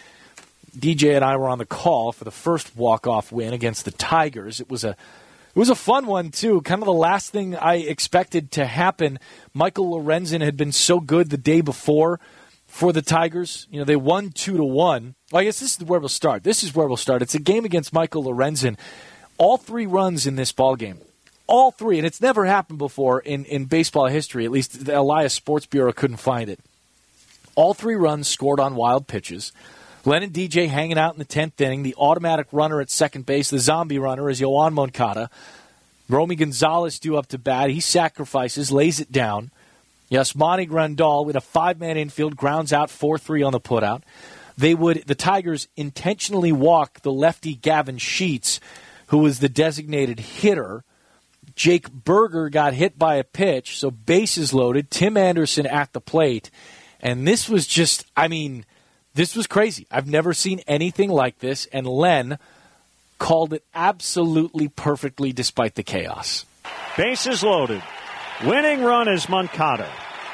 D J and I were on the call for the first walk-off win against the Tigers. It was a It was a fun one, too. Kind of the last thing I expected to happen. Michael Lorenzen had been so good the day before for the Tigers. You know, they won two to one. Well, I guess this is where we'll start. This is where we'll start. It's a game against Michael Lorenzen. All three runs in this ball game. All three. And it's never happened before in, in baseball history. At least the Elias Sports Bureau couldn't find it. All three runs scored on wild pitches. Len and D J hanging out in the tenth inning. The automatic runner at second base, the zombie runner, is Yoan Moncada. Romy Gonzalez due up to bat. He sacrifices, lays it down. Yasmani Grandal with a five-man infield, grounds out four three on the putout. They would, the Tigers intentionally walk the lefty Gavin Sheets, who was the designated hitter. Jake Berger got hit by a pitch, so bases loaded. Tim Anderson at the plate. And this was just, I mean, this was crazy. I've never seen anything like this, and Len called it absolutely perfectly despite the chaos. Bases loaded. Winning run is Moncada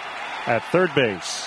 at third base.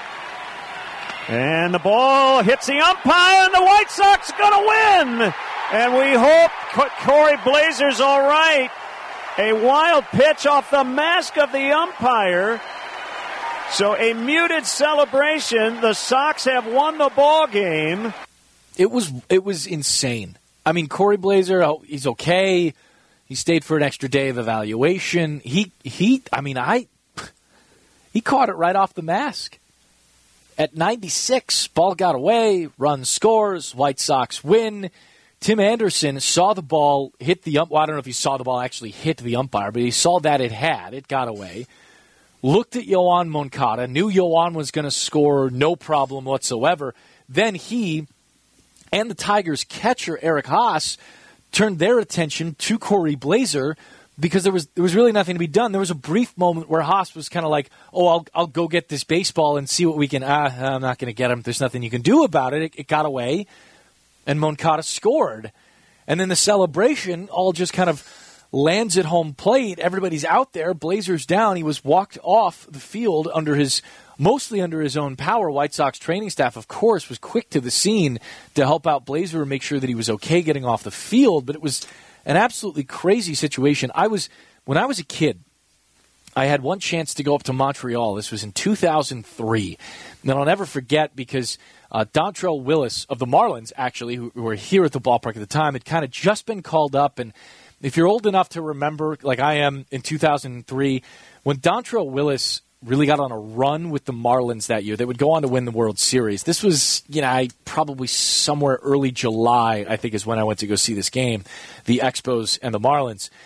And the ball hits the umpire, and the White Sox are going to win. And we hope Corey Blazer's all right. A wild pitch off the mask of the umpire. So a muted celebration. The Sox have won the ball game. It was it was insane. I mean, Corey Blazer, he's okay. He stayed for an extra day of evaluation. He he. I mean, I he caught it right off the mask. At ninety-six, ball got away. Run scores. White Sox win. Tim Anderson saw the ball hit the umpire. Well, I don't know if he saw the ball actually hit the umpire, but he saw that it had. It got away. Looked at Yoan Moncada, knew Yoan was going to score no problem whatsoever. Then he and the Tigers catcher, Eric Haas, turned their attention to Corey Blazer because there was there was really nothing to be done. There was a brief moment where Haas was kind of like, oh, I'll, I'll go get this baseball and see what we can, ah, I'm not going to get him. There's nothing you can do about it. It, it got away, and Moncada scored. And then the celebration all just kind of lands at home plate. Everybody's out there. Blazer's down. He was walked off the field under his, mostly under his own power. White Sox training staff, of course, was quick to the scene to help out Blazer and make sure that he was okay getting off the field. But it was an absolutely crazy situation. I was, when I was a kid, I had one chance to go up to Montreal. This was in two thousand three. And I'll never forget because uh, Dontrell Willis of the Marlins, actually, who, who were here at the ballpark at the time, had kind of just been called up. And if you're old enough to remember, like I am in two thousand three, when Dontrell Willis really got on a run with the Marlins that year, they would go on to win the World Series. This was, you know, I probably somewhere early July, I think, is when I went to go see this game, the Expos and the Marlins.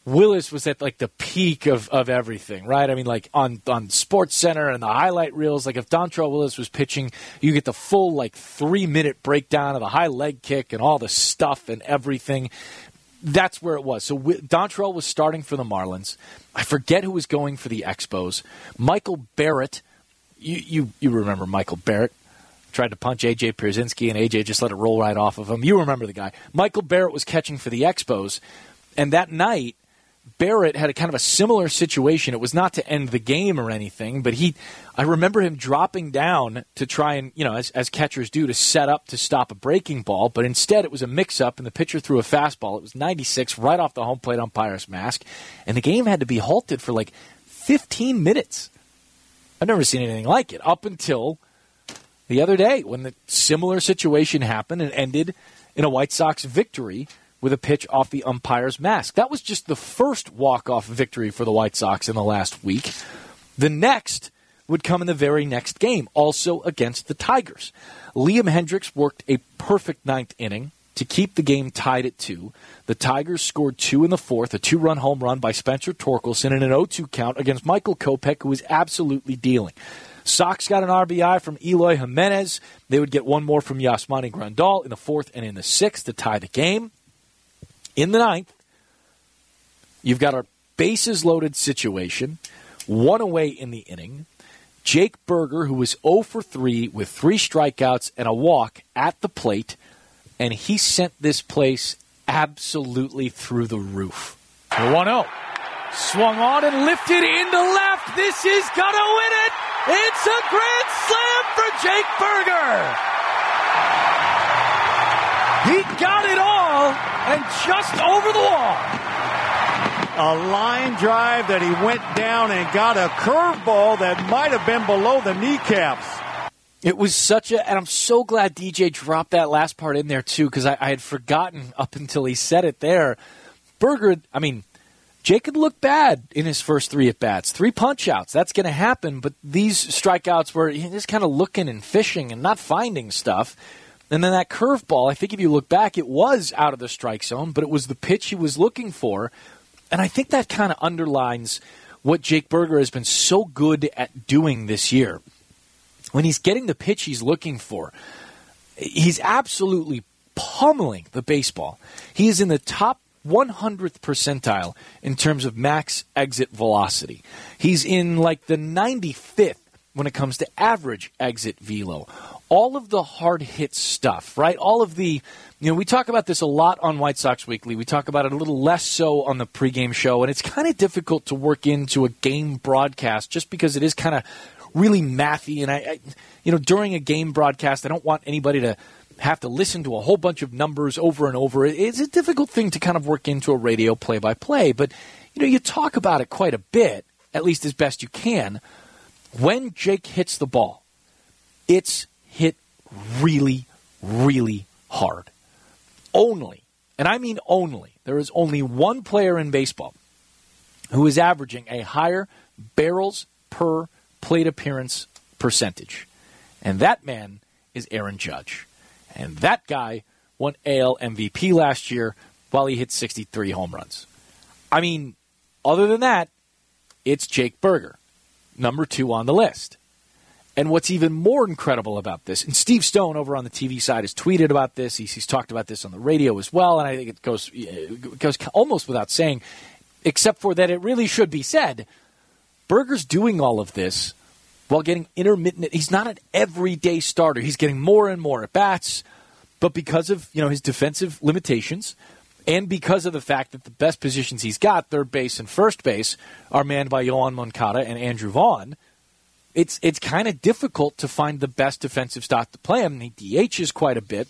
Willis was at like the peak of, of everything, right? I mean, like on, on SportsCenter and the highlight reels, like if Dontrelle Willis was pitching, you get the full like three-minute breakdown of the high leg kick and all the stuff and everything. That's where it was. So Dontrelle was starting for the Marlins. I forget who was going for the Expos. Michael Barrett, you you, you remember Michael Barrett. Tried to punch A J Pierzynski, and A J just let it roll right off of him. You remember the guy. Michael Barrett was catching for the Expos, and that night, Barrett had a kind of a similar situation. It was not to end the game or anything, but he, I remember him dropping down to try and, you know, as, as catchers do, to set up to stop a breaking ball, but instead it was a mix-up, and the pitcher threw a fastball. It was ninety-six right off the home plate umpire's mask, and the game had to be halted for like fifteen minutes. I've never seen anything like it up until the other day when the similar situation happened and ended in a White Sox victory with a pitch off the umpire's mask. That was just the first walk-off victory for the White Sox in the last week. The next would come in the very next game, also against the Tigers. Liam Hendriks worked a perfect ninth inning to keep the game tied at two. The Tigers scored two in the fourth, a two-run home run by Spencer Torkelson in an oh two count against Michael Kopech, who was absolutely dealing. Sox got an R B I from Eloy Jimenez. They would get one more from Yasmani Grandal in the fourth and in the sixth to tie the game. In the ninth, you've got a bases-loaded situation, one away in the inning. Jake Burger, who was oh for three with three strikeouts and a walk at the plate, and he sent this place absolutely through the roof. The one oh. Swung on and lifted into left. This is going to win it. It's a grand slam for Jake Burger. He got it all and just over the wall. A line drive that he went down and got a curveball that might have been below the kneecaps. It was such a, and I'm so glad D J dropped that last part in there too, because I, I had forgotten up until he said it there. Burger, I mean, Jake could look bad in his first three at-bats. Three punch-outs, that's going to happen, but these strikeouts were just kind of looking and fishing and not finding stuff. And then that curveball, I think if you look back, it was out of the strike zone, but it was the pitch he was looking for. And I think that kind of underlines what Jake Burger has been so good at doing this year. When he's getting the pitch he's looking for, he's absolutely pummeling the baseball. He is in the top one hundredth percentile in terms of max exit velocity. He's in like the ninety-fifth when it comes to average exit velo. All of the hard hit stuff, right? All of the, you know, we talk about this a lot on White Sox Weekly. We talk about it a little less so on the pregame show, and it's kind of difficult to work into a game broadcast just because it is kind of really mathy. And I, I, you know, during a game broadcast, I don't want anybody to have to listen to a whole bunch of numbers over and over. It's a difficult thing to kind of work into a radio play-by-play, but, you know, you talk about it quite a bit, at least as best you can. When Jake hits the ball, it's hit really, really hard. Only, and I mean only, there is only one player in baseball who is averaging a higher barrels per plate appearance percentage, and that man is Aaron Judge. And that guy won A L M V P last year while he hit sixty-three home runs. I mean, other than that, it's Jake Burger, number two on the list. And what's even more incredible about this, and Steve Stone over on the T V side has tweeted about this, he's, he's talked about this on the radio as well, and I think it goes, it goes almost without saying, except for that it really should be said, Burger's doing all of this while getting intermittent. He's not an everyday starter. He's getting more and more at-bats, but because of, you know, his defensive limitations and because of the fact that the best positions he's got, third base and first base, are manned by Yoan Moncada and Andrew Vaughn, it's it's kind of difficult to find the best defensive spot to play him. He D H's quite a bit,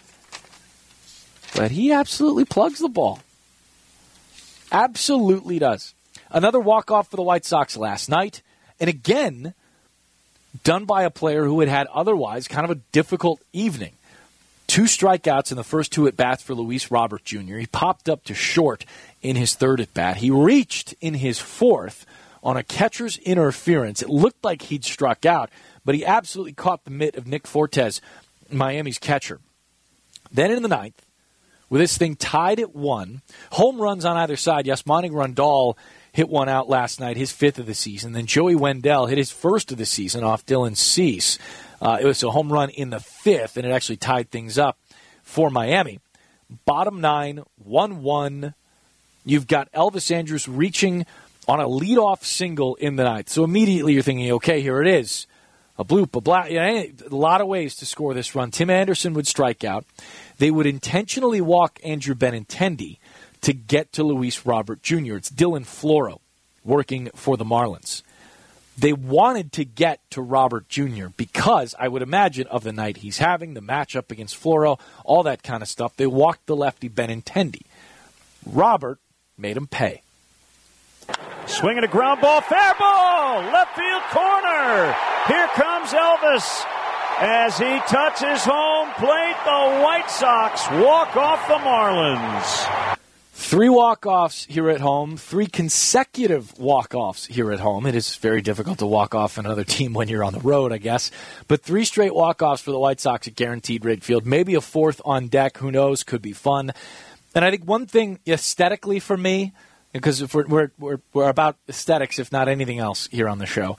but he absolutely plugs the ball. Absolutely does. Another walk-off for the White Sox last night, and again, done by a player who had had otherwise kind of a difficult evening. Two strikeouts in the first two at-bats for Luis Robert Junior He popped up to short in his third at-bat. He reached in his fourth on a catcher's interference. It looked like he'd struck out, but he absolutely caught the mitt of Nick Fortes, Miami's catcher. Then in the ninth, with this thing tied at one. Home runs on either side. Yasmani Grandal hit one out last night, his fifth of the season. Then Joey Wendell hit his first of the season off Dylan Cease. Uh, it was a home run in the fifth, and it actually tied things up for Miami. Bottom nine, one one. You've got Elvis Andrus reaching on a leadoff single in the ninth. So immediately you're thinking, okay, here it is. A bloop, a black, you know, a lot of ways to score this run. Tim Anderson would strike out. They would intentionally walk Andrew Benintendi to get to Luis Robert Junior It's Dylan Floro working for the Marlins. They wanted to get to Robert Junior because, I would imagine, of the night he's having, the matchup against Floro, all that kind of stuff. They walked the lefty Benintendi. Robert made him pay. Swinging a ground ball, fair ball, left field corner. Here comes Elvis. As he touches home plate, the White Sox walk off the Marlins. Three walk-offs here at home, three consecutive walk-offs here at home. It is very difficult to walk off another team when you're on the road, I guess. But three straight walk-offs for the White Sox at Guaranteed Rate Field. Maybe a fourth on deck. Who knows? Could be fun. And I think one thing aesthetically for me, because if we're, we're, we're, we're about aesthetics, if not anything else here on the show,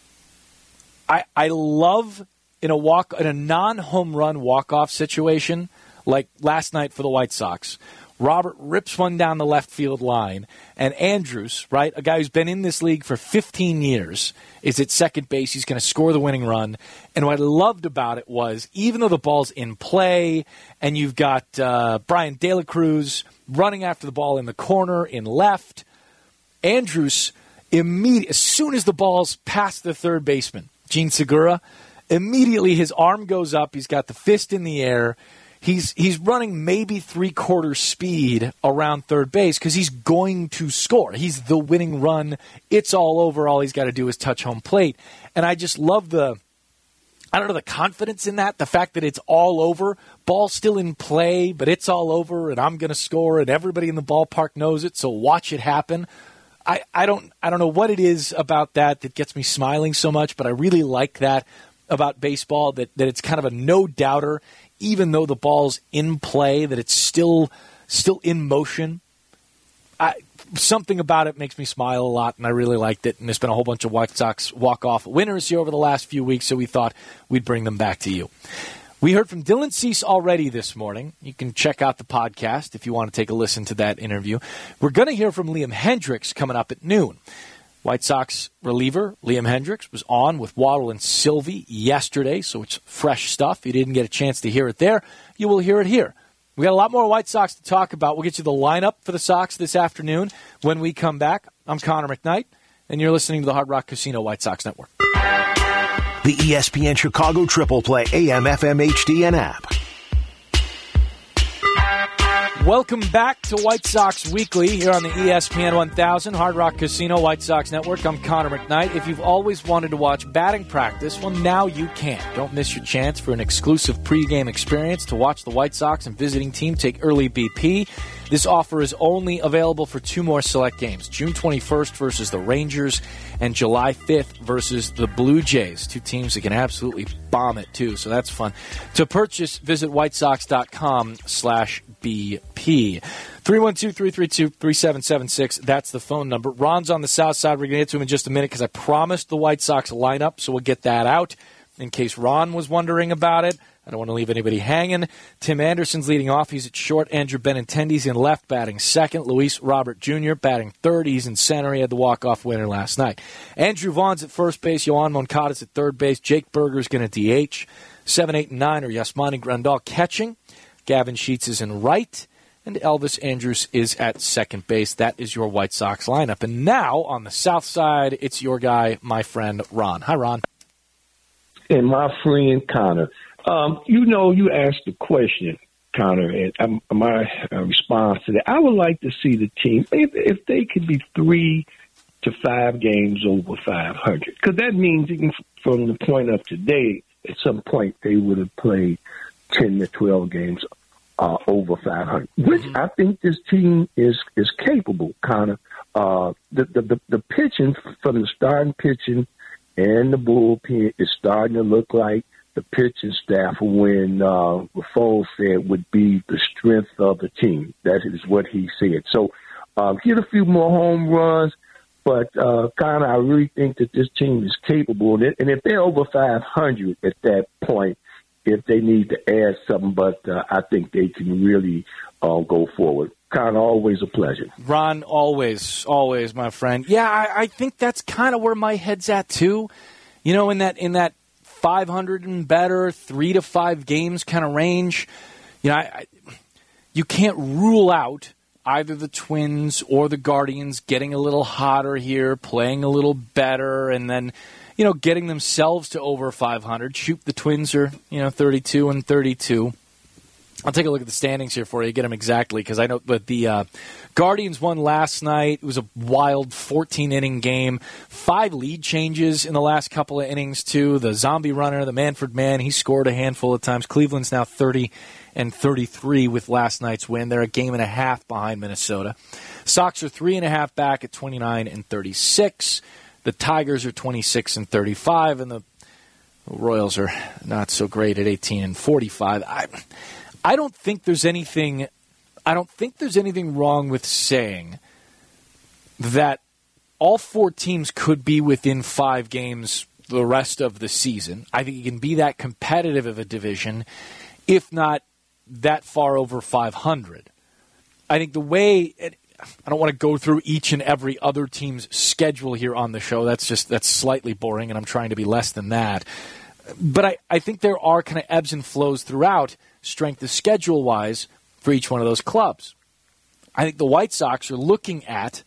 I, I love in a walk in a non-home run walk-off situation, like last night for the White Sox, Robert rips one down the left field line, and Andrus, right, a guy who's been in this league for fifteen years, is at second base. He's going to score the winning run. And what I loved about it was, even though the ball's in play, and you've got uh, Brian De La Cruz running after the ball in the corner in left, Andrus, immediately, as soon as the ball's past the third baseman, Gene Segura, immediately his arm goes up. He's got the fist in the air. He's he's running maybe three-quarter speed around third base because he's going to score. He's the winning run. It's all over. All he's got to do is touch home plate. And I just love the, I don't know, the confidence in that, the fact that it's all over. Ball's still in play, but it's all over, and I'm going to score, and everybody in the ballpark knows it, so watch it happen. I, I don't I don't know what it is about that that gets me smiling so much, but I really like that about baseball, that, that it's kind of a no-doubter. Even though the ball's in play, that it's still still in motion. I, something about it makes me smile a lot, and I really liked it. And there's been a whole bunch of White Sox walk-off winners here over the last few weeks, so we thought we'd bring them back to you. We heard from Dylan Cease already this morning. You can check out the podcast if you want to take a listen to that interview. We're going to hear from Liam Hendriks coming up at noon. White Sox reliever Liam Hendriks was on with Waddle and Sylvie yesterday, so it's fresh stuff. If you didn't get a chance to hear it there, you will hear it here. We got a lot more White Sox to talk about. We'll get you the lineup for the Sox this afternoon when we come back. I'm Connor McKnight, and you're listening to the Hard Rock Casino White Sox Network. The E S P N Chicago Triple Play A M F M H D N app. Welcome back to White Sox Weekly here on the E S P N one thousand Hard Rock Casino White Sox Network. I'm Connor McKnight. If you've always wanted to watch batting practice, well, now you can. Don't miss your chance for an exclusive pregame experience to watch the White Sox and visiting team take early B P. This offer is only available for two more select games, June twenty-first versus the Rangers and July fifth versus the Blue Jays, two teams that can absolutely bomb it, too, so that's fun. To purchase, visit whitesox.com slash BP. three one two, three three two, three seven seven six, that's the phone number. Ron's on the south side. We're going to get to him in just a minute because I promised the White Sox lineup, so we'll get that out in case Ron was wondering about it. I don't want to leave anybody hanging. Tim Anderson's leading off. He's at short. Andrew Benintendi's in left, batting second. Luis Robert Junior batting third. He's in center. He had the walk-off winner last night. Andrew Vaughn's at first base. Yohan Moncada's at third base. Jake Berger's going to D H. Seven, eight, and nine are Yasmani Grandal catching. Gavin Sheets is in right. And Elvis Andrus is at second base. That is your White Sox lineup. And now, on the south side, it's your guy, my friend, Ron. Hi, Ron. And my friend, Connor. Um, you know, you asked the question, Connor, and um, my uh, response to that, I would like to see the team, if, if they could be three to five games over five hundred, because that means even from the point of today, at some point they would have played ten to twelve games uh, over five hundred, which I think this team is, is capable, Connor. Uh, the, the, the, the pitching from the starting pitching and the bullpen is starting to look like the pitching staff when uh, Raffone said would be the strength of the team. That is what he said. So uh, hit a few more home runs, but uh, kind of I really think that this team is capable. And if they're over five hundred at that point, if they need to add something, but uh, I think they can really uh, go forward. Kind of always a pleasure. Ron, always, always, my friend. Yeah, I, I think that's kind of where my head's at too. You know, in that in that five hundred and better, three to five games kind of range. You know, I, I, you can't rule out either the Twins or the Guardians getting a little hotter here, playing a little better, and then, you know, getting themselves to over five hundred. Shoot, the Twins are, you know, thirty-two and thirty-two. I'll take a look at the standings here for you, get them exactly, because I know but the uh, Guardians won last night. It was a wild fourteen-inning game. Five lead changes in the last couple of innings, too. The zombie runner, the Manfred man, he scored a handful of times. Cleveland's now thirty and thirty-three with last night's win. They're a game and a half behind Minnesota. Sox are three and a half back at twenty-nine and thirty-six. The Tigers are twenty-six and thirty-five, and the Royals are not so great at eighteen and forty-five. I... I don't think there's anything I don't think there's anything wrong with saying that all four teams could be within five games the rest of the season. I think it can be that competitive of a division, if not that far over five hundred. I think the way it, I don't want to go through each and every other team's schedule here on the show. That's just that's slightly boring, and I'm trying to be less than that. But I, I think there are kind of ebbs and flows throughout, strength of schedule-wise, for each one of those clubs. I think the White Sox are looking at,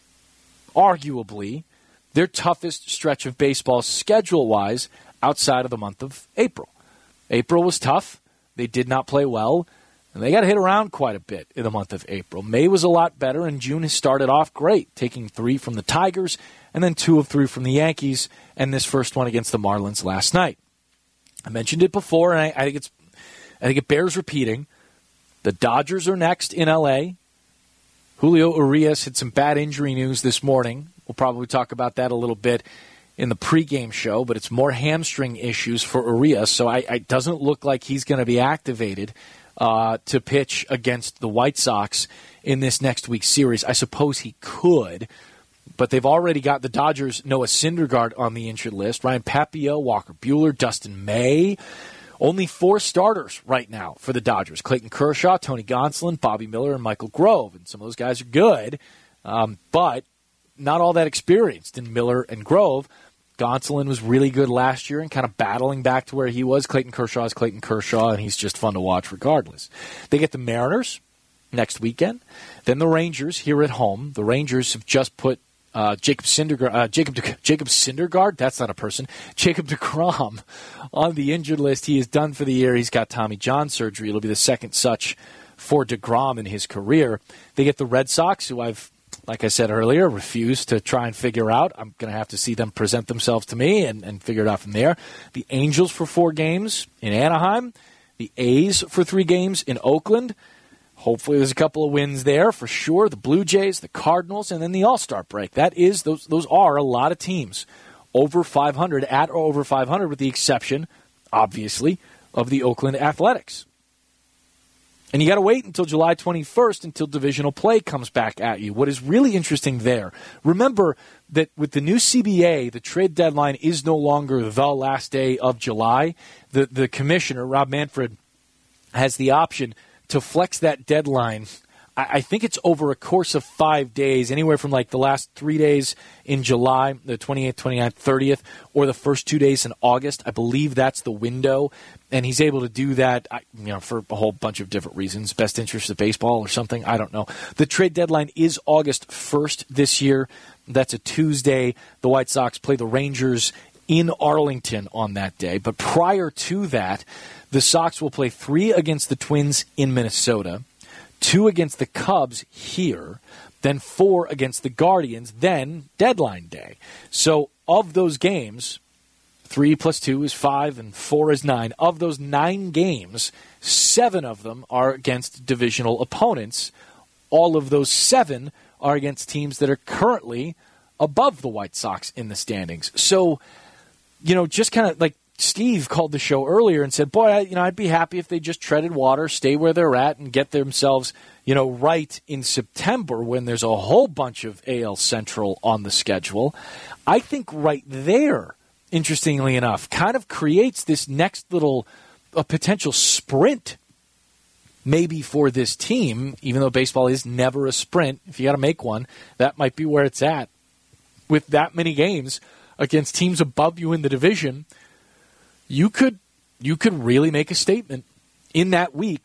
arguably, their toughest stretch of baseball schedule-wise outside of the month of April. April was tough. They did not play well, and they got hit around quite a bit in the month of April. May was a lot better, and June has started off great, taking three from the Tigers and then two of three from the Yankees, and this first one against the Marlins last night. I mentioned it before, and I, I think it's I think it bears repeating. The Dodgers are next in L A. Julio Urias had some bad injury news this morning. We'll probably talk about that a little bit in the pregame show, but it's more hamstring issues for Urias, so I, it doesn't look like he's going to be activated uh, to pitch against the White Sox in this next week's series. I suppose he could, but they've already got the Dodgers' Noah Syndergaard on the injured list. Ryan Papio, Walker Buehler, Dustin May. Only four starters right now for the Dodgers. Clayton Kershaw, Tony Gonsolin, Bobby Miller, and Michael Grove. And some of those guys are good, um, but not all that experienced in Miller and Grove. Gonsolin was really good last year and kind of battling back to where he was. Clayton Kershaw is Clayton Kershaw, and he's just fun to watch regardless. They get the Mariners next weekend. Then the Rangers here at home. The Rangers have just put Uh, Jacob Syndergaard, uh, Jacob De- Jacob Syndergaard, that's not a person, Jacob deGrom on the injured list. He is done for the year. He's got Tommy John surgery. It'll be the second such for deGrom in his career. They get the Red Sox, who I've, like I said earlier, refused to try and figure out. I'm going to have to see them present themselves to me and, and figure it out from there. The Angels for four games in Anaheim. The A's for three games in Oakland. Hopefully there's a couple of wins there for sure. The Blue Jays, the Cardinals, and then the All-Star break. That is, those those are a lot of teams over five hundred, at or over five hundred, with the exception, obviously, of the Oakland Athletics. And you got to wait until July twenty-first until divisional play comes back at you. What is really interesting there, remember that with the new C B A, the trade deadline is no longer the last day of July. The, the commissioner, Rob Manfred, has the option to flex that deadline. I think it's over a course of five days, anywhere from like the last three days in July, the twenty-eighth, twenty-ninth, thirtieth, or the first two days in August. I believe that's the window, and he's able to do that, you know, for a whole bunch of different reasons, best interest of baseball or something. I don't know. The trade deadline is August first this year. That's a Tuesday. The White Sox play the Rangers in Arlington on that day, but prior to that, the Sox will play three against the Twins in Minnesota, two against the Cubs here, then four against the Guardians, then deadline day. So of those games, three plus two is five and four is nine. Of those nine games, seven of them are against divisional opponents. All of those seven are against teams that are currently above the White Sox in the standings. So, you know, just kind of like Steve called the show earlier and said, boy, I, you know, I'd be happy if they just treaded water, stay where they're at, and get themselves, you know, right in September when there's a whole bunch of A L Central on the schedule. I think right there, interestingly enough, kind of creates this next little a potential sprint maybe for this team, even though baseball is never a sprint. If you got to make one, that might be where it's at. With that many games against teams above you in the division, you could you could really make a statement in that week,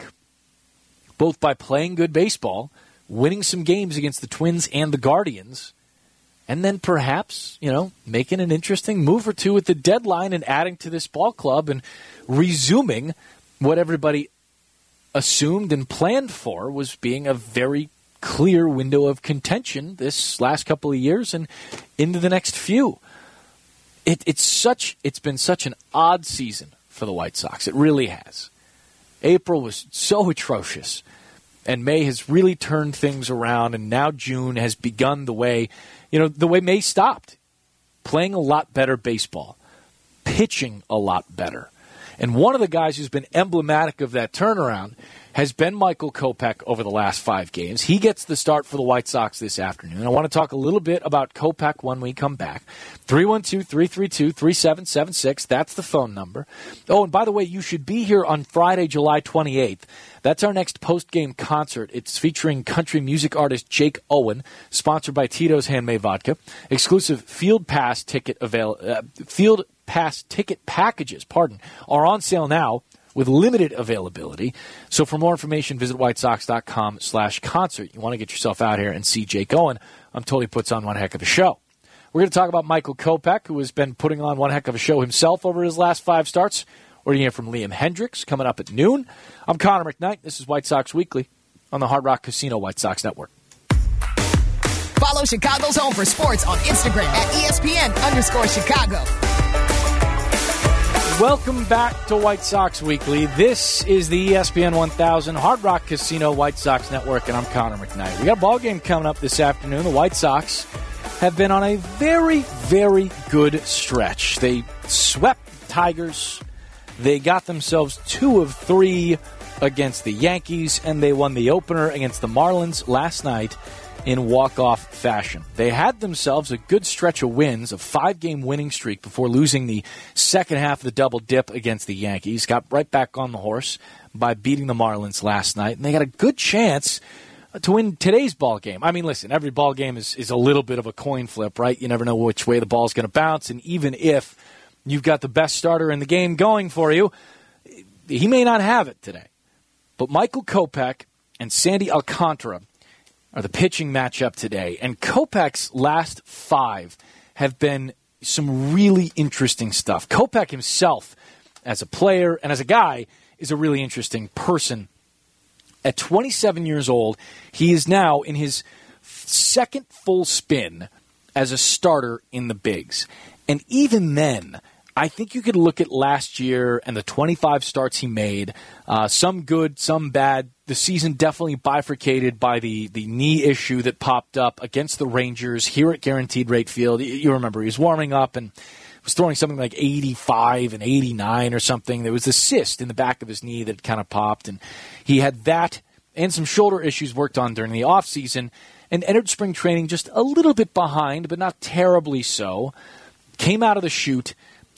both by playing good baseball, winning some games against the Twins and the Guardians, and then perhaps, you know, making an interesting move or two at the deadline and adding to this ball club and resuming what everybody assumed and planned for was being a very clear window of contention this last couple of years and into the next few. It, it's such. It's been such an odd season for the White Sox. It really has. April was so atrocious, and May has really turned things around, and now June has begun the way, you know, the way May stopped. Playing a lot better baseball, pitching a lot better. And one of the guys who's been emblematic of that turnaround has been Michael Kopech over the last five games. He gets the start for the White Sox this afternoon. I want to talk a little bit about Kopech when we come back. three one two, three three two, three seven seven six. That's the phone number. Oh, and by the way, you should be here on Friday, July twenty-eighth. That's our next post-game concert. It's featuring country music artist Jake Owen, sponsored by Tito's Handmade Vodka. Exclusive Field Pass ticket avail- uh, Field Pass ticket packages, pardon, are on sale now with limited availability. So for more information, visit whitesox.com slash concert. You want to get yourself out here and see Jake Owen. I'm told he puts on one heck of a show. We're going to talk about Michael Kopech, who has been putting on one heck of a show himself over his last five starts. We're going to hear from Liam Hendriks coming up at noon. I'm Connor McKnight. This is White Sox Weekly on the Hard Rock Casino White Sox Network. Follow Chicago's Home for Sports on Instagram at E S P N underscore Chicago. Welcome back to White Sox Weekly. This is the E S P N one thousand Hard Rock Casino White Sox Network, and I'm Connor McKnight. We got a ball game coming up this afternoon. The White Sox have been on a very, very good stretch. They swept the Tigers. They got themselves two of three against the Yankees, and they won the opener against the Marlins last night in walk-off fashion. They had themselves a good stretch of wins, a five-game winning streak before losing the second half of the double dip against the Yankees. Got right back on the horse by beating the Marlins last night, and they got a good chance to win today's ball game. I mean, listen, every ball game is, is a little bit of a coin flip, right? You never know which way the ball's going to bounce, and even if you've got the best starter in the game going for you, he may not have it today. But Michael Kopech and Sandy Alcantara are the pitching matchup today. And Kopech's last five have been some really interesting stuff. Kopech himself, as a player and as a guy, is a really interesting person. At twenty-seven years old, he is now in his second full spin as a starter in the bigs. And even then, I think you could look at last year and the twenty-five starts he made, uh, some good, some bad. The season definitely bifurcated by the, the knee issue that popped up against the Rangers here at Guaranteed Rate Field. You remember, he was warming up and was throwing something like eighty-five and eighty-nine or something. There was this cyst in the back of his knee that kind of popped, and he had that and some shoulder issues worked on during the offseason and entered spring training just a little bit behind, but not terribly so. Came out of the chute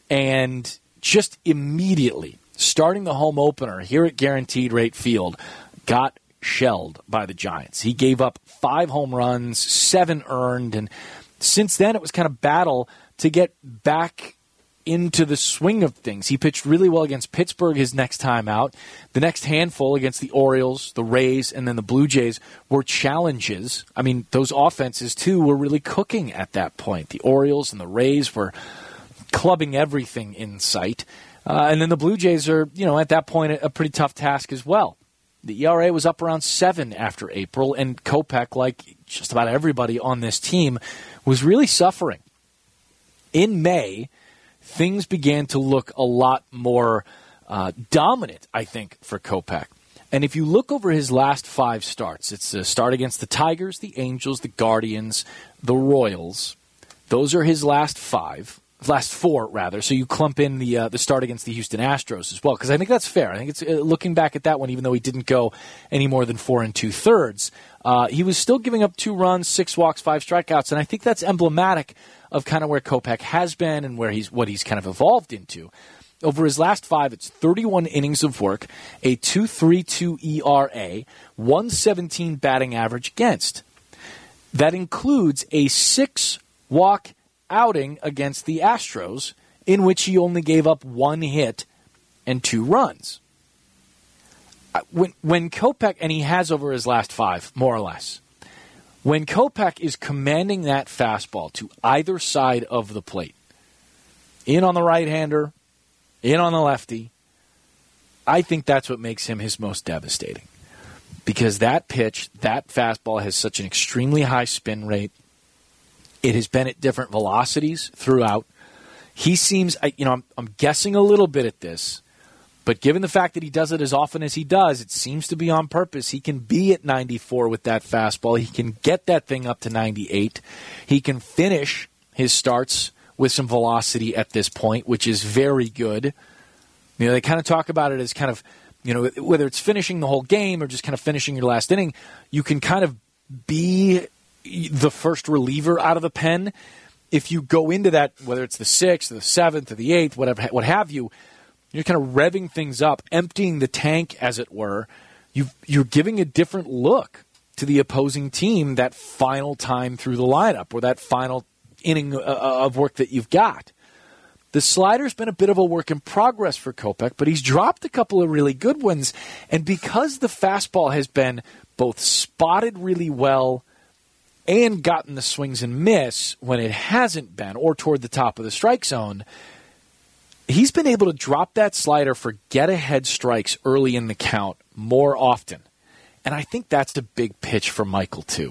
and just immediately, starting the home opener here at Guaranteed Rate Field, got shelled by the Giants. He gave up five home runs, seven earned, and since then it was kind of battle to get back into the swing of things. He pitched really well against Pittsburgh his next time out. The next handful against the Orioles, the Rays, and then the Blue Jays were challenges. I mean, those offenses, too, were really cooking at that point. The Orioles and the Rays were clubbing everything in sight. Uh, and then the Blue Jays are, you know, at that point, a, a pretty tough task as well. The E R A was up around seven after April, and Kopech, like just about everybody on this team, was really suffering. In May, things began to look a lot more uh, dominant, I think, for Kopech. And if you look over his last five starts, it's a start against the Tigers, the Angels, the Guardians, the Royals. Those are his last five. last four rather. So you clump in the uh, the start against the Houston Astros as well, because I think that's fair. I think it's uh, looking back at that one, even though he didn't go any more than four and two thirds, uh, he was still giving up two runs, six walks, five strikeouts, and I think that's emblematic of kind of where Kopech has been and where he's what he's kind of evolved into. Over his last five, it's thirty-one innings of work, a two point three two E R A, one seventeen batting average against. That includes a six-walk outing against the Astros, in which he only gave up one hit and two runs. When when Kopech, and he has over his last five, more or less, when Kopech is commanding that fastball to either side of the plate, in on the right-hander, in on the lefty, I think that's what makes him his most devastating. Because that pitch, that fastball has such an extremely high spin rate. It has been at different velocities throughout. He seems, you know, I'm, I'm guessing a little bit at this, but given the fact that he does it as often as he does, it seems to be on purpose. He can be at ninety-four with that fastball. He can get that thing up to ninety-eight. He can finish his starts with some velocity at this point, which is very good. You know, they kind of talk about it as kind of, you know, whether it's finishing the whole game or just kind of finishing your last inning, you can kind of be the first reliever out of the pen. If you go into that, whether it's the sixth or the seventh or the eighth, whatever, what have you, you're kind of revving things up, emptying the tank, as it were. You, you're giving a different look to the opposing team that final time through the lineup or that final inning of work that you've got. The slider's been a bit of a work in progress for Kopech, but he's dropped a couple of really good ones. And because the fastball has been both spotted really well and gotten the swings and miss when it hasn't been, or toward the top of the strike zone, he's been able to drop that slider for get-ahead strikes early in the count more often. And I think that's the big pitch for Michael, too.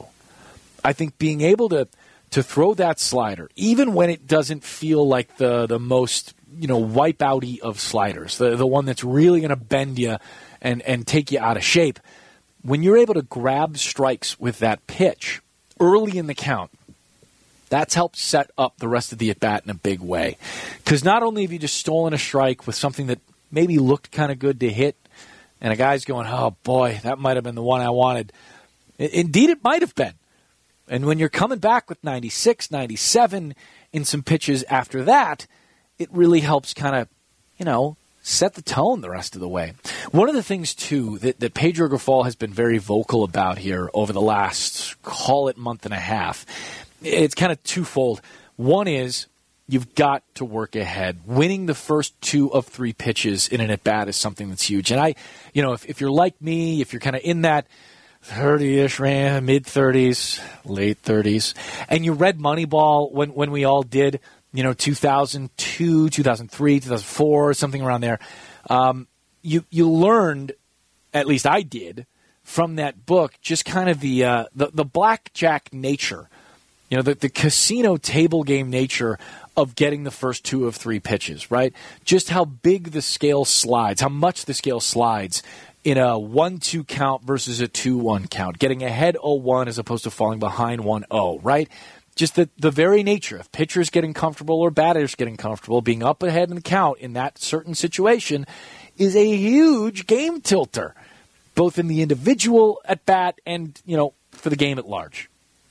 I think being able to to throw that slider, even when it doesn't feel like the, the most, you know, wipe-outy of sliders, the, the one that's really going to bend you and, and take you out of shape, when you're able to grab strikes with that pitch early in the count, that's helped set up the rest of the at-bat in a big way. Because not only have you just stolen a strike with something that maybe looked kind of good to hit, and a guy's going, oh, boy, that might have been the one I wanted. Indeed, it might have been. And when you're coming back with ninety-six, ninety-seven in some pitches after that, it really helps kind of, you know, set the tone the rest of the way. One of the things, too, that, that Pedro Grifol has been very vocal about here over the last, call it, month and a half, it's kind of twofold. One is you've got to work ahead. Winning the first two of three pitches in an at-bat is something that's huge. And I, you know, if, if you're like me, if you're kind of in that thirty-ish range, mid-thirties, late thirties, and you read Moneyball when, when we all did, you know, two thousand two, two thousand three, two thousand four, something around there, um, you you learned, at least I did, from that book, just kind of the uh, the, the blackjack nature, you know, the, the casino table game nature of getting the first two of three pitches, right? Just how big the scale slides, how much the scale slides in a one two count versus a two one count, getting ahead oh one as opposed to falling behind one oh, right? Just the, the very nature of pitchers getting comfortable or batters getting comfortable, being up ahead in the count in that certain situation is a huge game tilter, both in the individual at-bat and, you know, for the game at large.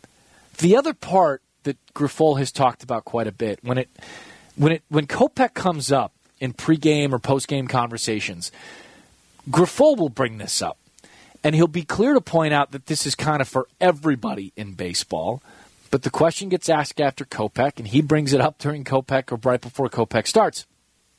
The other part that Grifol has talked about quite a bit, when it when it when Kopech comes up in pregame or postgame conversations, Grifol will bring this up, and he'll be clear to point out that this is kind of for everybody in baseball. But the question gets asked after Kopech, and he brings it up during Kopech or right before Kopech starts.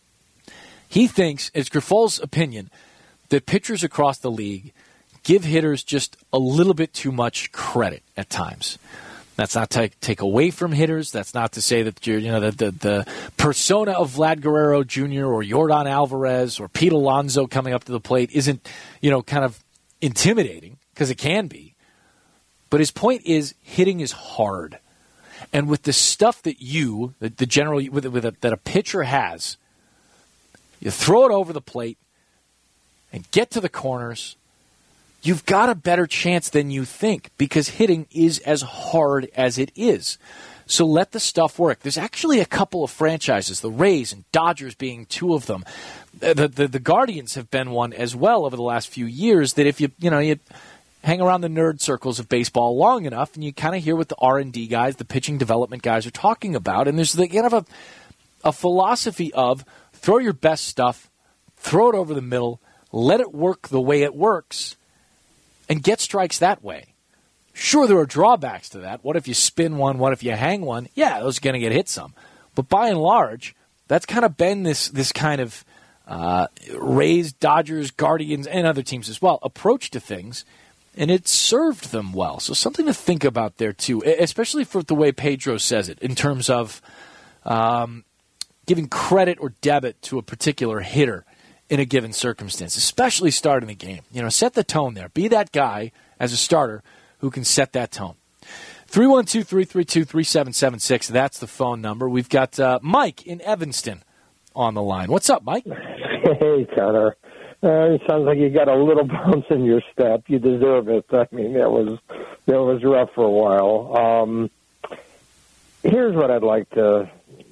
He thinks, it's Grifol's opinion, that pitchers across the league give hitters just a little bit too much credit at times. That's not to take away from hitters. That's not to say that you're, you know, the, the, the persona of Vlad Guerrero Junior or Yordan Alvarez or Pete Alonso coming up to the plate isn't, you know, kind of intimidating, because it can be. But his point is, hitting is hard. And with the stuff that you, the, the general, with, with a, that a pitcher has, you throw it over the plate and get to the corners, you've got a better chance than you think, because hitting is as hard as it is. So let the stuff work. There's actually a couple of franchises, the Rays and Dodgers being two of them. The, the the Guardians have been one as well over the last few years, that if you you know you hang around the nerd circles of baseball long enough and you kind of hear what the R and D guys, the pitching development guys are talking about, and there's the kind of a, a philosophy of throw your best stuff, throw it over the middle, let it work the way it works, and get strikes that way. Sure, there are drawbacks to that. What if you spin one? What if you hang one? Yeah, those are going to get hit some. But by and large, that's kind of been this this kind of uh, Rays, Dodgers, Guardians, and other teams as well approach to things, and it served them well. So something to think about there, too, especially for the way Pedro says it in terms of um, giving credit or debit to a particular hitter in a given circumstance, especially starting the game. You know, set the tone there. Be that guy as a starter who can set that tone. three one two, three three two, three seven seven six, that's the phone number. We've got uh, Mike in Evanston on the line. What's up, Mike? Hey, Connor. Uh, it sounds like you got a little bounce in your step. You deserve it. I mean, that was that was rough for a while. Um, here's what I'd like to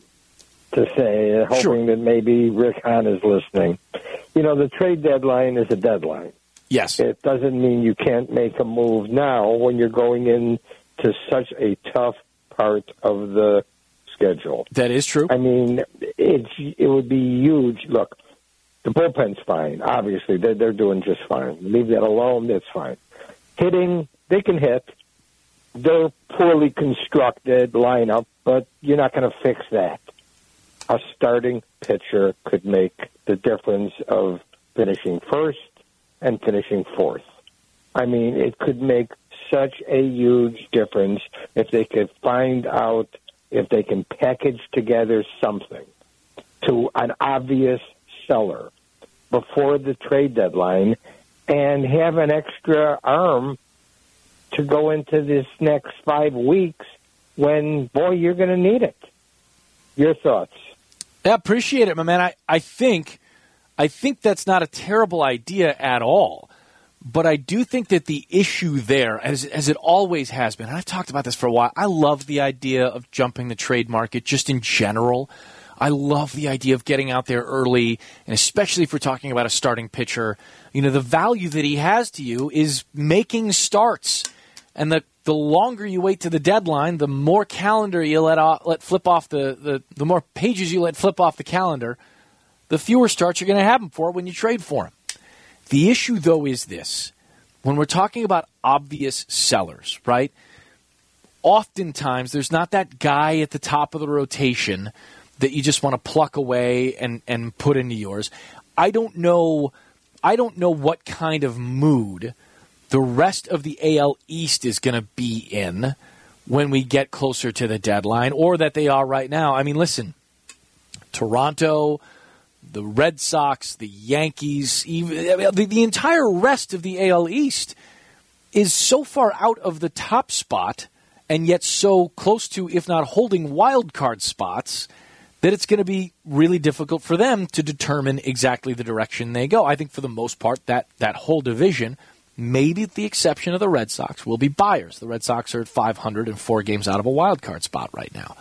to say, hoping sure. that maybe Rick Hahn is listening. You know, the trade deadline is a deadline. Yes. It doesn't mean you can't make a move now when you're going into such a tough part of the schedule. That is true. I mean, it's, it would be huge. Look, the bullpen's fine. Obviously, they're, they're doing just fine. Leave that alone, that's fine. Hitting, they can hit. They're poorly constructed lineup, but you're not going to fix that. A starting pitcher could make the difference of finishing first and finishing fourth. I mean, it could make such a huge difference if they could find out, if they can package together something to an obvious seller before the trade deadline and have an extra arm to go into this next five weeks when, boy, you're going to need it. Your thoughts? I appreciate it, my man. I, I think I think that's not a terrible idea at all. But I do think that the issue there, as as it always has been, and I've talked about this for a while, I love the idea of jumping the trade market just in general. I love the idea of getting out there early, and especially if we're talking about a starting pitcher. You know, the value that he has to you is making starts. And the the longer you wait to the deadline, the more calendar you let off, let flip off the, the, the more pages you let flip off the calendar, the fewer starts you're going to have him for when you trade for him. The issue, though, is this. When we're talking about obvious sellers, right, oftentimes there's not that guy at the top of the rotation that you just want to pluck away and, and put into yours. I don't know I don't know what kind of mood the rest of the A L East is going to be in when we get closer to the deadline, or that they are right now. I mean, listen, Toronto, the Red Sox, the Yankees, even, the, the entire rest of the A L East is so far out of the top spot and yet so close to, if not holding wild card spots, that it's going to be really difficult for them to determine exactly the direction they go. I think for the most part, that, that whole division, maybe with the exception of the Red Sox, will be buyers. The Red Sox are at five hundred and four games out of a wild card spot right now.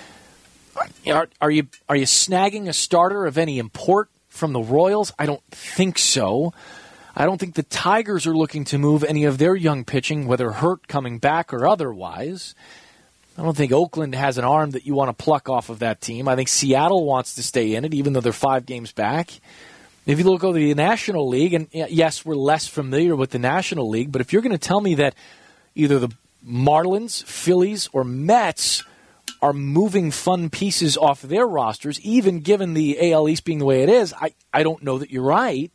Are, are you are you snagging a starter of any import from the Royals? I don't think so. I don't think the Tigers are looking to move any of their young pitching, whether hurt, coming back, or otherwise. I don't think Oakland has an arm that you want to pluck off of that team. I think Seattle wants to stay in it, even though they're five games back. If you look over the National League, and yes, we're less familiar with the National League, but if you're going to tell me that either the Marlins, Phillies, or Mets are moving fun pieces off their rosters, even given the A L East being the way it is, I, I don't know that you're right.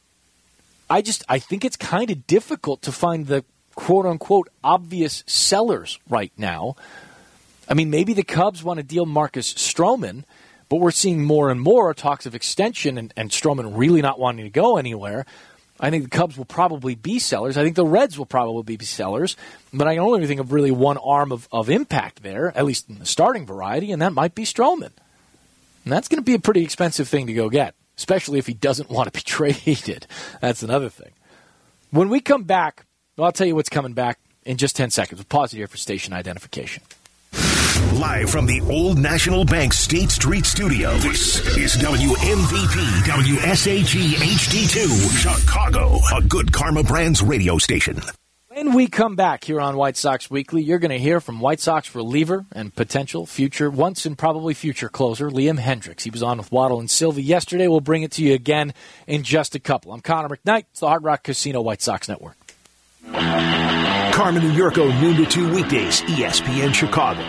I just I think it's kind of difficult to find the quote-unquote obvious sellers right now. I mean, maybe the Cubs want to deal Marcus Stroman, but we're seeing more and more talks of extension and, and Stroman really not wanting to go anywhere. I think the Cubs will probably be sellers. I think the Reds will probably be sellers. But I can only think of really one arm of, of impact there, at least in the starting variety, and that might be Stroman. And that's going to be a pretty expensive thing to go get, especially if he doesn't want to be traded. That's another thing. When we come back, well, I'll tell you what's coming back in just ten seconds. We'll pause it here for station identification. Live from the Old National Bank State Street Studio, this is W M V P W S H E H D two, Chicago, a Good Karma Brands radio station. When we come back here on White Sox Weekly, you're going to hear from White Sox reliever and potential future, once and probably future closer, Liam Hendriks. He was on with Waddle and Sylvie yesterday. We'll bring it to you again in just a couple. I'm Connor McKnight. It's the Hard Rock Casino White Sox Network. Carmen and Yurko, noon to two weekdays, E S P N Chicago.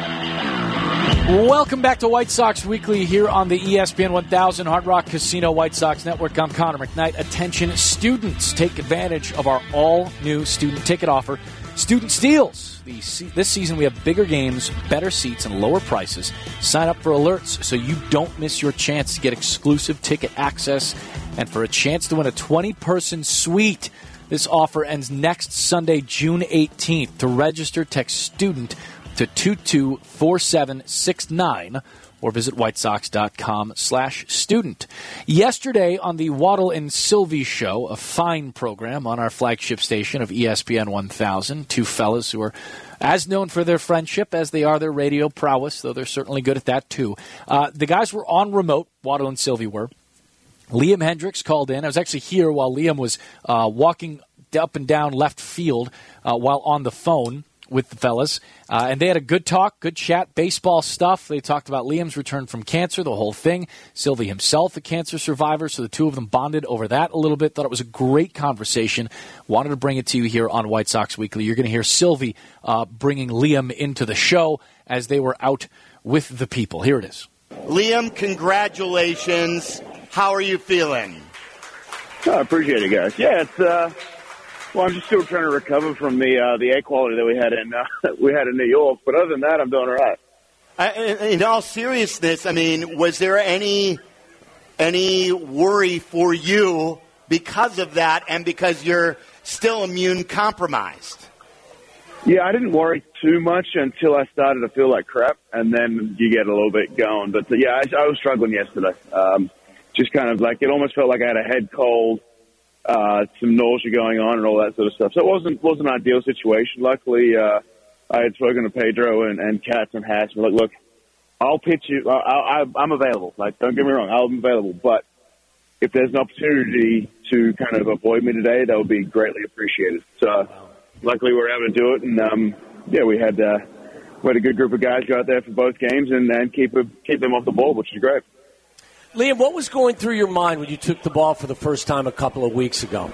Welcome back to White Sox Weekly here on the E S P N one thousand Hard Rock Casino White Sox Network. I'm Connor McKnight. Attention students, take advantage of our all-new student ticket offer, Student Steals. The, this season we have bigger games, better seats, and lower prices. Sign up for alerts so you don't miss your chance to get exclusive ticket access and for a chance to win a twenty-person suite. This offer ends next Sunday, June eighteenth. To register, text STUDENT to two two four seven six nine or visit whitesox.com slash student. Yesterday on the Waddle and Sylvie Show, a fine program on our flagship station of E S P N one thousand, two fellas who are as known for their friendship as they are their radio prowess, though they're certainly good at that too. Uh, the guys were on remote, Waddle and Sylvie were. Liam Hendriks called in. I was actually here while Liam was uh, walking up and down left field uh, while on the phone with the fellas, uh, and they had a good talk, good chat, baseball stuff. They talked about Liam's return from cancer, the whole thing. Sylvie himself, a cancer survivor, so the two of them bonded over that a little bit. Thought it was a great conversation. Wanted to bring it to you here on White Sox Weekly. You're going to hear Sylvie uh, bringing Liam into the show as they were out with the people. Here it is. Liam, congratulations. How are you feeling? Oh, I appreciate it, guys. Yeah, it's uh, well, I'm just still trying to recover from the uh, the air quality that we had in uh, we had in New York. But other than that, I'm doing all right. I, in all seriousness, I mean, was there any any worry for you because of that, and because you're still immune compromised? Yeah, I didn't worry too much until I started to feel like crap, and then you get a little bit going. But uh, yeah, I, I was struggling yesterday. Um, Just kind of like, it almost felt like I had a head cold, uh, some nausea going on and all that sort of stuff. So it wasn't, wasn't an ideal situation. Luckily, uh, I had spoken to Pedro and, and Katz and Hatch. Look, look, I'll pitch you. I, I, I'm available. Like, don't get me wrong. I'm available. But if there's an opportunity to kind of avoid me today, that would be greatly appreciated. So luckily we were able to do it. And, um, yeah, we had, uh, we had a good group of guys go out there for both games and, and keep, a, keep them off the ball, which is great. Liam, what was going through your mind when you took the ball for the first time a couple of weeks ago?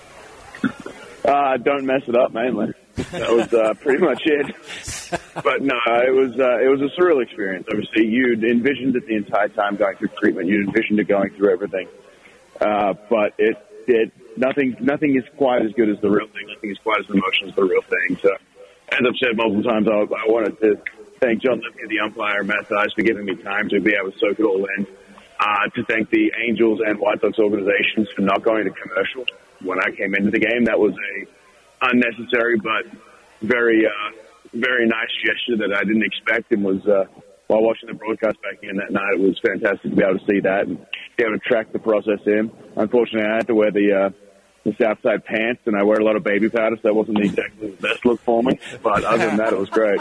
Uh, don't mess it up, mainly. That was uh, pretty much it. But no, it was uh, it was a surreal experience. Obviously, you'd envisioned it the entire time going through treatment. You'd envisioned it going through everything. Uh, but it it nothing nothing is quite as good as the real thing. Nothing is quite as emotional as the real thing. So, as I've said multiple times, I, I wanted to thank John Lipke, the umpire, Matt Dice, for giving me time to be able to soak it all in. Uh, to thank the Angels and White Sox organizations for not going to commercial when I came into the game. That was a unnecessary but very, uh, very nice gesture that I didn't expect, and was uh, while watching the broadcast back in that night, it was fantastic to be able to see that and be able to track the process in. Unfortunately, I had to wear the uh, the Southside pants, and I wear a lot of baby powder, so that wasn't exactly the best look for me. But other than that, it was great.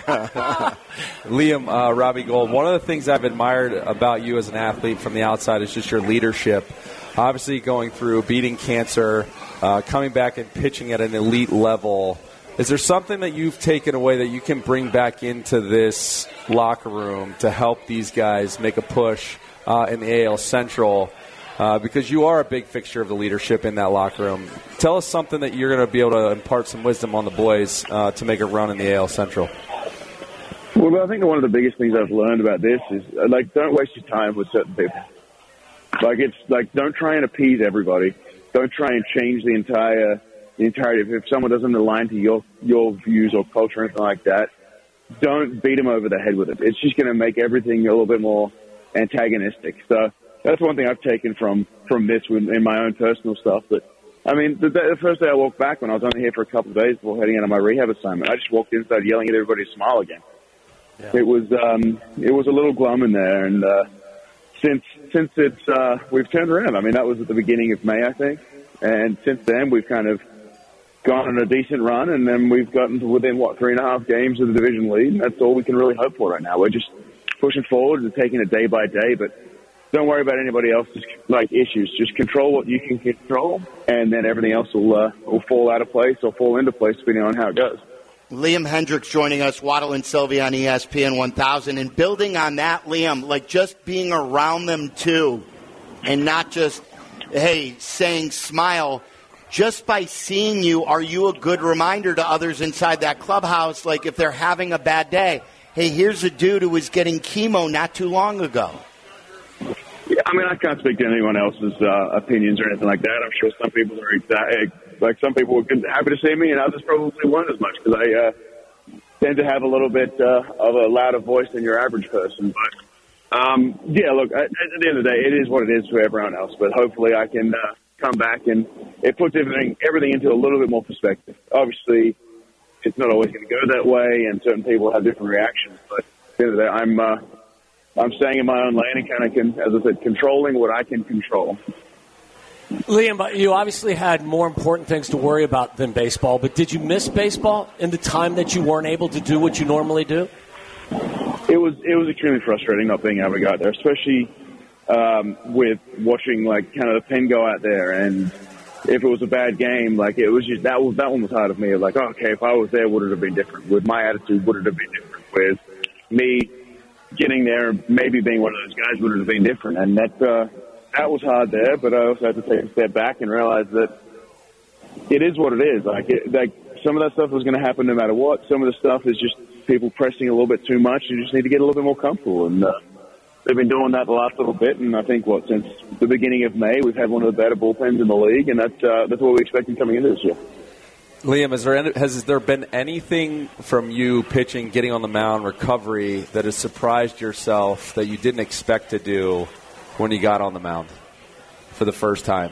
Liam, uh, Robbie Gold, one of the things I've admired about you as an athlete from the outside is just your leadership. Obviously going through, beating cancer, uh, coming back and pitching at an elite level. Is there something that you've taken away that you can bring back into this locker room to help these guys make a push uh, in the A L Central? Uh, because you are a big fixture of the leadership in that locker room. Tell us something that you're going to be able to impart some wisdom on the boys uh, to make a run in the A L Central. Well, I think one of the biggest things I've learned about this is, like, don't waste your time with certain people. Like, it's like, don't try and appease everybody. Don't try and change the entire the entirety. If someone doesn't align to your your views or culture or anything like that, don't beat them over the head with it. It's just going to make everything a little bit more antagonistic. So that's one thing I've taken from, from this in my own personal stuff. But, I mean, the, the first day I walked back, when I was only here for a couple of days before heading out on my rehab assignment, I just walked in and started yelling at everybody to smile again. Yeah. It was um, it was a little glum in there, and uh, since since it's uh, we've turned around. I mean, that was at the beginning of May, I think, and since then we've kind of gone on a decent run, and then we've gotten to within, what, three and a half games of the division lead, and that's all we can really hope for right now. We're just pushing forward and taking it day by day, but don't worry about anybody else's like issues. Just control what you can control, and then everything else will uh, will fall out of place or fall into place depending on how it goes. Liam Hendriks joining us, Waddle and Sylvie on E S P N one thousand. And building on that, Liam, like just being around them too, and not just, hey, saying smile. Just by seeing you, are you a good reminder to others inside that clubhouse, like if they're having a bad day, hey, here's a dude who was getting chemo not too long ago? Yeah, I mean, I can't speak to anyone else's uh, opinions or anything like that. I'm sure some people are excited. Like some people were happy to see me, and others probably weren't as much because I uh, tend to have a little bit uh, of a louder voice than your average person. But um, yeah, look, at, at the end of the day, it is what it is for everyone else. But hopefully, I can uh, come back and it puts everything everything into a little bit more perspective. Obviously, it's not always going to go that way, and certain people have different reactions. But at the end of the day, I'm uh, I'm staying in my own lane and kind of, can, as I said, controlling what I can control. Liam, you obviously had more important things to worry about than baseball, but did you miss baseball in the time that you weren't able to do what you normally do? It was it was extremely frustrating not being able to go out there, especially um, with watching like kind of the pen go out there, and if it was a bad game, like it was just that was that one was hard of me. Like, oh, okay, if I was there, would it have been different? With my attitude, would it have been different? With me getting there, maybe being one of those guys, would it have been different? And that. Uh, That was hard there, but I also had to take a step back and realize that it is what it is. Like, it, like some of that stuff was going to happen no matter what. Some of the stuff is just people pressing a little bit too much. You just need to get a little bit more comfortable. And uh, they've been doing that the last little bit. And I think, what, since the beginning of May, we've had one of the better bullpens in the league, and that's, uh, that's what we expected coming into this year. Liam, is there any, has there been anything from you pitching, getting on the mound, recovery, that has surprised yourself that you didn't expect to do when you got on the mound for the first time?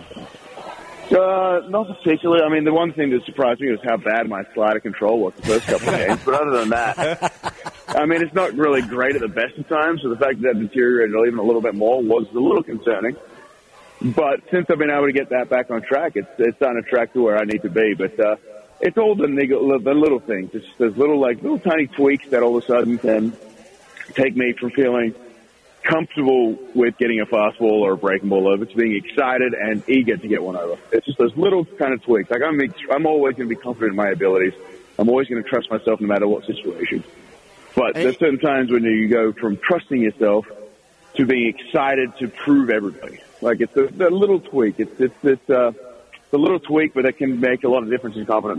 Uh, not particularly. I mean, the one thing that surprised me was how bad my slider control was the first couple of games. But other than that, I mean, it's not really great at the best of times. So the fact that that deteriorated even a little bit more was a little concerning. But since I've been able to get that back on track, it's it's on a track to where I need to be. But uh, it's all the, the little things. It's those little, like, little tiny tweaks that all of a sudden can take me from feeling comfortable with getting a fastball or a breaking ball over to being excited and eager to get one over. It's just those little kind of tweaks. Like, I'm, I'm always going to be confident in my abilities. I'm always going to trust myself no matter what situation. But there's certain times when you go from trusting yourself to being excited to prove everybody. Like, it's a, a little tweak. It's it's it's, uh, it's a little tweak, but it can make a lot of difference in confidence.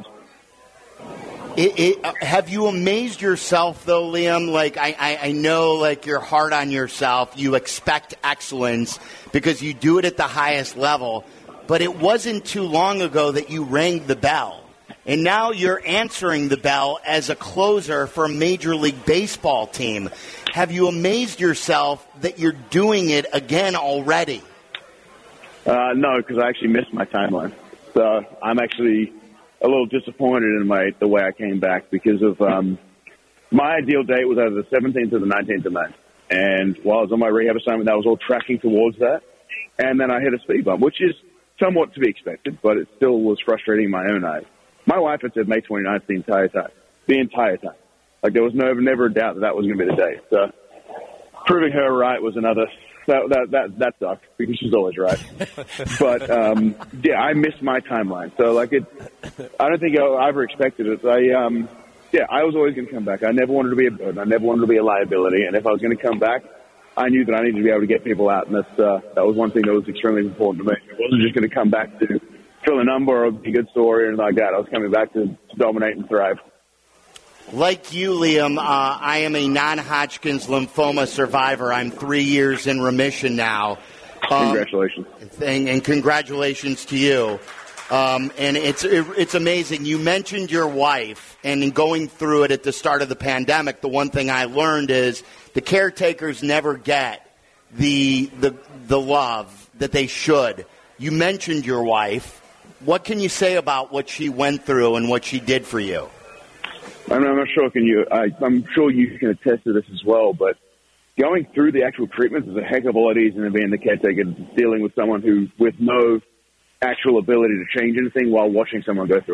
It, it, uh, have you amazed yourself, though, Liam? Like, I, I, I know, like, you're hard on yourself. You expect excellence because you do it at the highest level. But it wasn't too long ago that you rang the bell. And now you're answering the bell as a closer for a Major League Baseball team. Have you amazed yourself that you're doing it again already? Uh, no, because I actually missed my timeline. So I'm actually a little disappointed in my the way I came back because of um, my ideal date was either the seventeenth or the nineteenth of May. And while I was on my rehab assignment, that was all tracking towards that. And then I hit a speed bump, which is somewhat to be expected, but it still was frustrating in my own eyes. My wife had said May twenty-ninth the entire time. The entire time. Like, there was no, never a doubt that that was going to be the day. So proving her right was another... That, that that that sucked because she's always right. But um, yeah, I missed my timeline. So like it, I don't think I ever expected it. I um, yeah, I was always going to come back. I never wanted to be a burden. I never wanted to be a liability. And if I was going to come back, I knew that I needed to be able to get people out. And that's uh, that was one thing that was extremely important to me. I wasn't just going to come back to fill a number or be a good story or anything like that. I was coming back to, to dominate and thrive. Like you, Liam, uh, I am a non-Hodgkin's lymphoma survivor. I'm three years in remission now. Um, congratulations. And, and congratulations to you. Um, and it's it, it's amazing. You mentioned your wife, and in going through it at the start of the pandemic, the one thing I learned is the caretakers never get the the the love that they should. You mentioned your wife. What can you say about what she went through and what she did for you? I'm not sure can you. I, I'm sure you can attest to this as well. But going through the actual treatments is a heck of a lot easier than being the caretaker, dealing with someone who with no actual ability to change anything while watching someone go through it.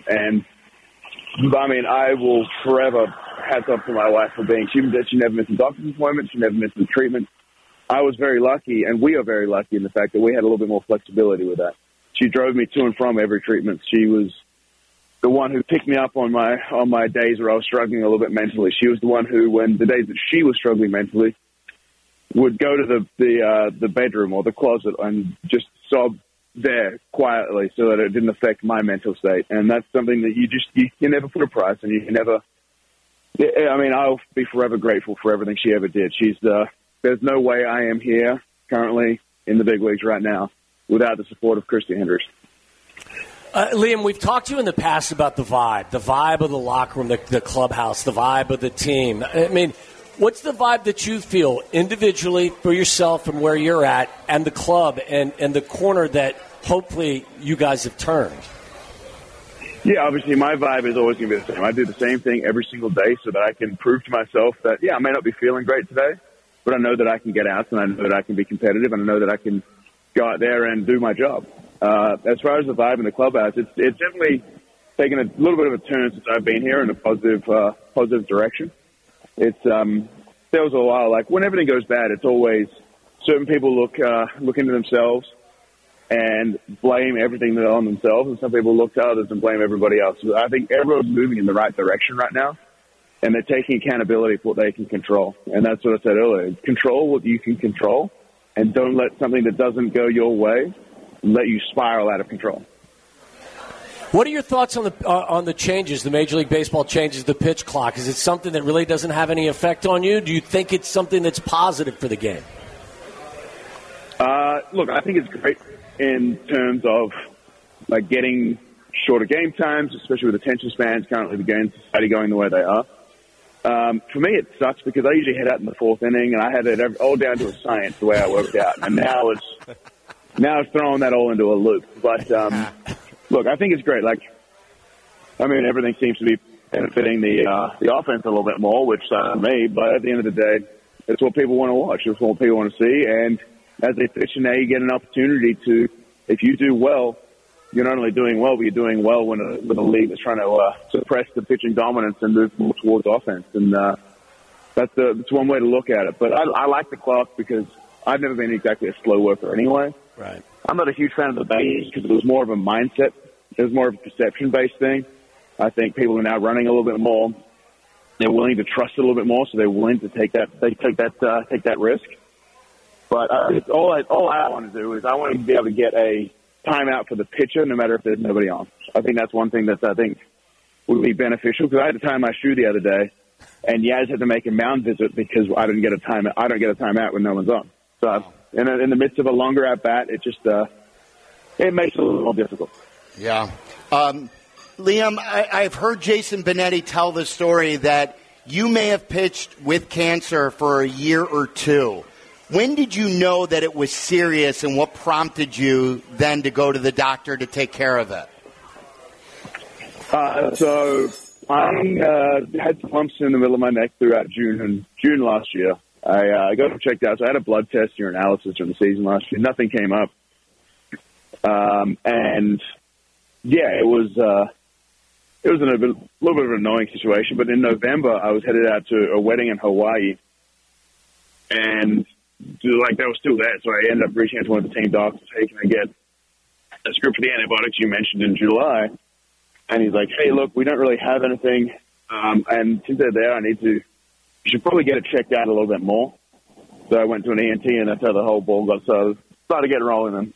And, I mean, I will forever hats off to my wife for being, she, she never missed a doctor's appointment. She never missed a treatment. I was very lucky, and we are very lucky in the fact that we had a little bit more flexibility with that. She drove me to and from every treatment. She was the one who picked me up on my on my days where I was struggling a little bit mentally. She was the one who, when the days that she was struggling mentally, would go to the the uh, the bedroom or the closet and just sob there quietly so that it didn't affect my mental state. And that's something that you just you can never put a price on. You can never. I mean, I'll be forever grateful for everything she ever did. She's the. There's no way I am here currently in the big leagues right now without the support of Christy Hendricks. Uh, Liam, we've talked to you in the past about the vibe, the vibe of the locker room, the, the clubhouse, the vibe of the team. I mean, what's the vibe that you feel individually for yourself from where you're at and the club and, and the corner that hopefully you guys have turned? Yeah, obviously my vibe is always going to be the same. I do the same thing every single day so that I can prove to myself that, yeah, I may not be feeling great today, but I know that I can get out and I know that I can be competitive and I know that I can go out there and do my job. Uh, as far as the vibe in the clubhouse, it's, it's definitely taken a little bit of a turn since I've been here in a positive, uh, positive direction. It's, um, there was a while, like when everything goes bad, it's always certain people look, uh, look into themselves and blame everything on themselves, and some people look to others and blame everybody else. So I think everyone's moving in the right direction right now, and they're taking accountability for what they can control. And that's what I said earlier. Control what you can control, and don't let something that doesn't go your way let you spiral out of control. What are your thoughts on the uh, on the changes, the Major League Baseball changes, the pitch clock? Is it something that really doesn't have any effect on you? Do you think it's something that's positive for the game? Uh, look, I think it's great in terms of like getting shorter game times, especially with attention spans currently the game society going the way they are. Um, for me, it sucks because I usually head out in the fourth inning, and I had it all down to a science the way I worked out, and now it's now it's throwing that all into a loop. But um, look, I think it's great. Like, I mean, everything seems to be benefiting the uh, the offense a little bit more, which uh, me. But at the end of the day, it's what people want to watch. It's what people want to see, and as they pitch, now you get an opportunity to, if you do well, you're not only doing well, but you're doing well when a, with a league that's trying to uh, suppress the pitching dominance and move more towards offense. And uh, that's, the, that's one way to look at it. But I, I like the clock because I've never been exactly a slow worker anyway. Right. I'm not a huge fan of the base because it was more of a mindset. It was more of a perception-based thing. I think people are now running a little bit more. They're willing to trust it a little bit more, so they're willing to take that they take that uh, take that risk. But uh, it's all I, all I want to do is I want to be able to get a timeout for the pitcher, no matter if there's nobody on. I think that's one thing that I think would be beneficial because I had to tie my shoe the other day, and Yaz had to make a mound visit because I didn't get a time. I don't get a timeout when no one's on. So in, a, in the midst of a longer at bat, it just uh, it makes it a little more difficult. Yeah, um, Liam, I, I've heard Jason Benetti tell the story that you may have pitched with cancer for a year or two. When did you know that it was serious, and what prompted you then to go to the doctor to take care of it? Uh, so I uh, had lumps in the middle of my neck throughout June and June last year. I uh, got checked out. So I had a blood test, urinalysis during the season last year. Nothing came up, um, and yeah, it was uh, it was in a, bit, a little bit of an annoying situation. But in November, I was headed out to a wedding in Hawaii, and like that was still there, so I ended up reaching out to one of the team doctors. Hey, can I get a script for the antibiotics you mentioned in July? And he's like, hey, look, we don't really have anything, um, and since they're there, I need to. You should probably get it checked out a little bit more. So I went to an E N T, and that's how the whole ball got started. Started getting rolling then.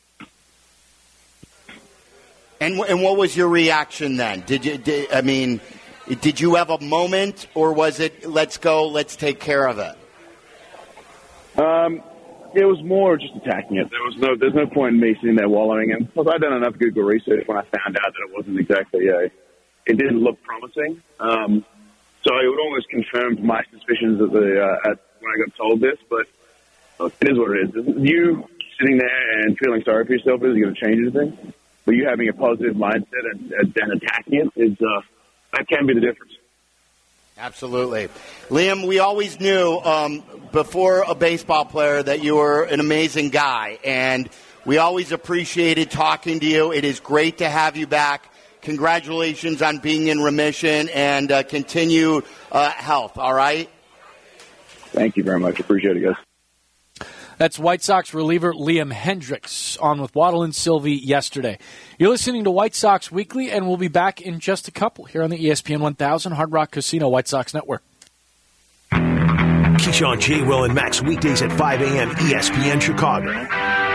And and what was your reaction then? Did you? Did, I mean, did you have a moment, or was it let's go, let's take care of it? Um, it was more just attacking it. There was no, there's no point in me sitting there wallowing. And plus, I'd done enough Google research when I found out that it wasn't exactly a, it didn't look promising. Um, so it would almost confirm my suspicions at the uh, at when I got told this. But look, it is what it is. You sitting there and feeling sorry for yourself isn't going to change anything. But you having a positive mindset and, and attacking it is uh, that can be the difference. Absolutely. Liam, we always knew um, before a baseball player that you were an amazing guy, and we always appreciated talking to you. It is great to have you back. congratulations on being in remission and uh, continued uh, health, all right? Thank you very much. Appreciate it, guys. That's White Sox reliever Liam Hendriks on with Waddle and Sylvie yesterday. You're listening to White Sox Weekly, and we'll be back in just a couple here on the E S P N one thousand Hard Rock Casino White Sox Network. Keyshawn, J. Will, and Max weekdays at five a.m. E S P N Chicago.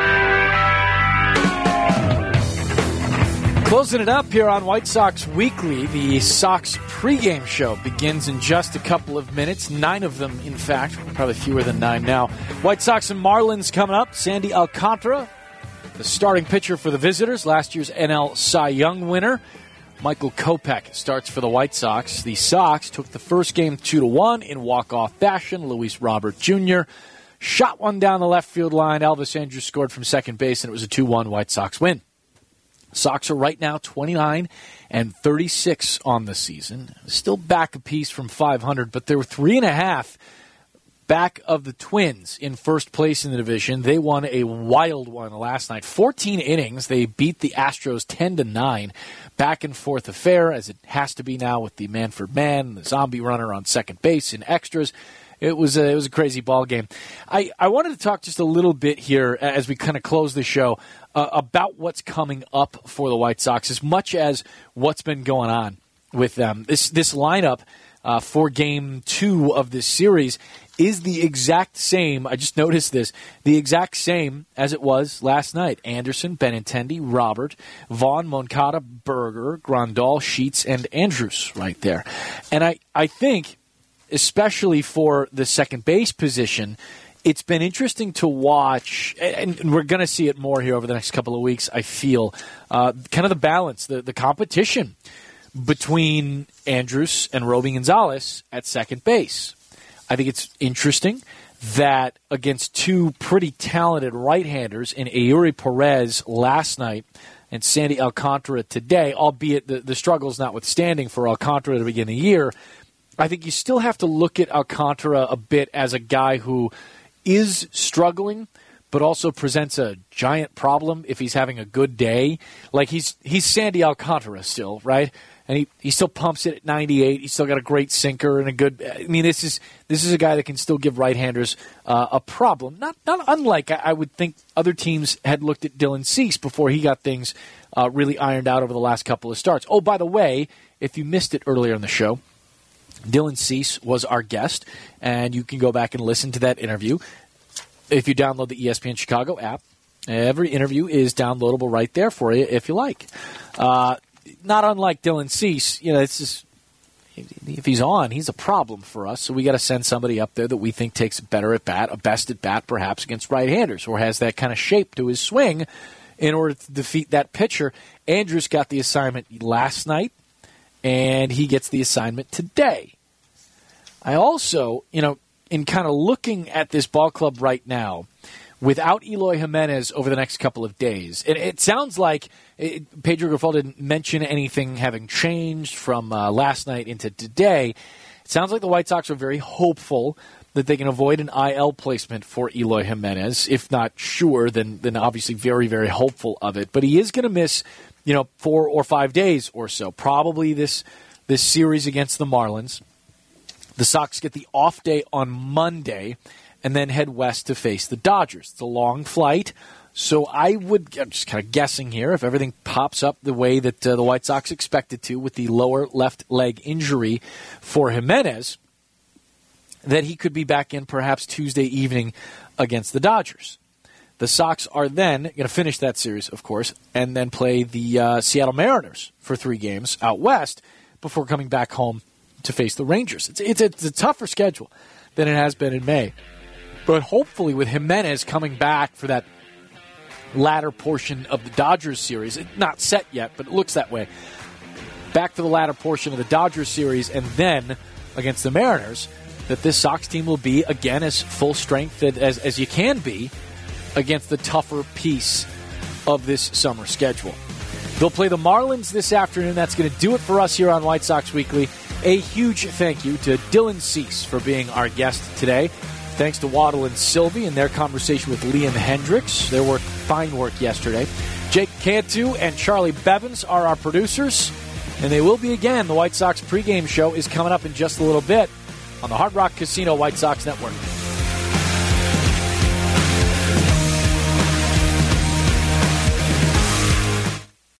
Closing it up here on White Sox Weekly, the Sox pregame show begins in just a couple of minutes. Nine of them, in fact. Probably fewer than nine now. White Sox and Marlins coming up. Sandy Alcantara, the starting pitcher for the visitors, last year's N L Cy Young winner. Michael Kopech starts for the White Sox. The Sox took the first game two to one in walk-off fashion. Luis Robert Junior shot one down the left field line. Elvis Andrus scored from second base, and it was a two one White Sox win. Sox are right now twenty-nine and thirty-six on the season. Still back a piece from five hundred, but they were three and a half back of the Twins in first place in the division. They won a wild one last night. fourteen innings. They beat the Astros ten to nine. Back and forth affair, as it has to be now with the Manfred Man, the zombie runner on second base in extras. It was a, it was a crazy ball game. I, I wanted to talk just a little bit here as we kind of close the show uh, about what's coming up for the White Sox, as much as what's been going on with them. This this lineup uh, for Game Two of this series is the exact same. I just noticed this. The exact same as it was last night. Anderson, Benintendi, Robert, Vaughn, Moncada, Berger, Grandal, Sheets, and Andrus right there. And I, I think, especially for the second base position, it's been interesting to watch, and we're going to see it more here over the next couple of weeks, I feel, uh, kind of the balance, the, the competition between Andrus and Roby Gonzalez at second base. I think it's interesting that against two pretty talented right-handers in Eury Perez last night and Sandy Alcantara today, albeit the, the struggles notwithstanding for Alcantara to begin the year, I think you still have to look at Alcantara a bit as a guy who is struggling, but also presents a giant problem if he's having a good day. Like, he's he's Sandy Alcantara still, right? And he, he still pumps it at ninety-eight. He's still got a great sinker and a good. I mean, this is this is a guy that can still give right-handers uh, a problem. Not not unlike I, I would think other teams had looked at Dylan Cease before he got things uh, really ironed out over the last couple of starts. Oh, by the way, if you missed it earlier in the show, Dylan Cease was our guest, and you can go back and listen to that interview if you download the E S P N Chicago app. Every interview is downloadable right there for you if you like. Uh, not unlike Dylan Cease, you know, it's just, if he's on, he's a problem for us, so we got to send somebody up there that we think takes a better at bat, a best at bat perhaps against right-handers, or has that kind of shape to his swing in order to defeat that pitcher. Andrus got the assignment last night, and he gets the assignment today. I also, you know, in kind of looking at this ball club right now, without Eloy Jimenez over the next couple of days, it, it sounds like it, Pedro Grifol didn't mention anything having changed from uh, last night into today. It sounds like the White Sox are very hopeful that they can avoid an I L placement for Eloy Jimenez. If not sure, then then obviously very, very hopeful of it. But he is going to miss, you know, four or five days or so. Probably this this series against the Marlins. The Sox get the off day on Monday and then head west to face the Dodgers. It's a long flight, so I would, I'm just kind of guessing here, if everything pops up the way that uh, the White Sox expect it to with the lower left leg injury for Jimenez, that he could be back in perhaps Tuesday evening against the Dodgers. The Sox are then going to finish that series, of course, and then play the uh, Seattle Mariners for three games out west before coming back home to face the Rangers. It's, it's, a, it's a tougher schedule than it has been in May. But hopefully with Jimenez coming back for that latter portion of the Dodgers series, it's not set yet, but it looks that way, back for the latter portion of the Dodgers series and then against the Mariners, that this Sox team will be, again, as full strength as, as you can be against the tougher piece of this summer schedule. They'll play the Marlins this afternoon. That's going to do it for us here on White Sox Weekly. A huge thank you to Dylan Cease for being our guest today. Thanks to Waddle and Sylvie and their conversation with Liam Hendriks. Their work, fine work yesterday. Jake Cantu and Charlie Bevins are our producers, and they will be again. The White Sox pregame show is coming up in just a little bit on the Hard Rock Casino White Sox Network.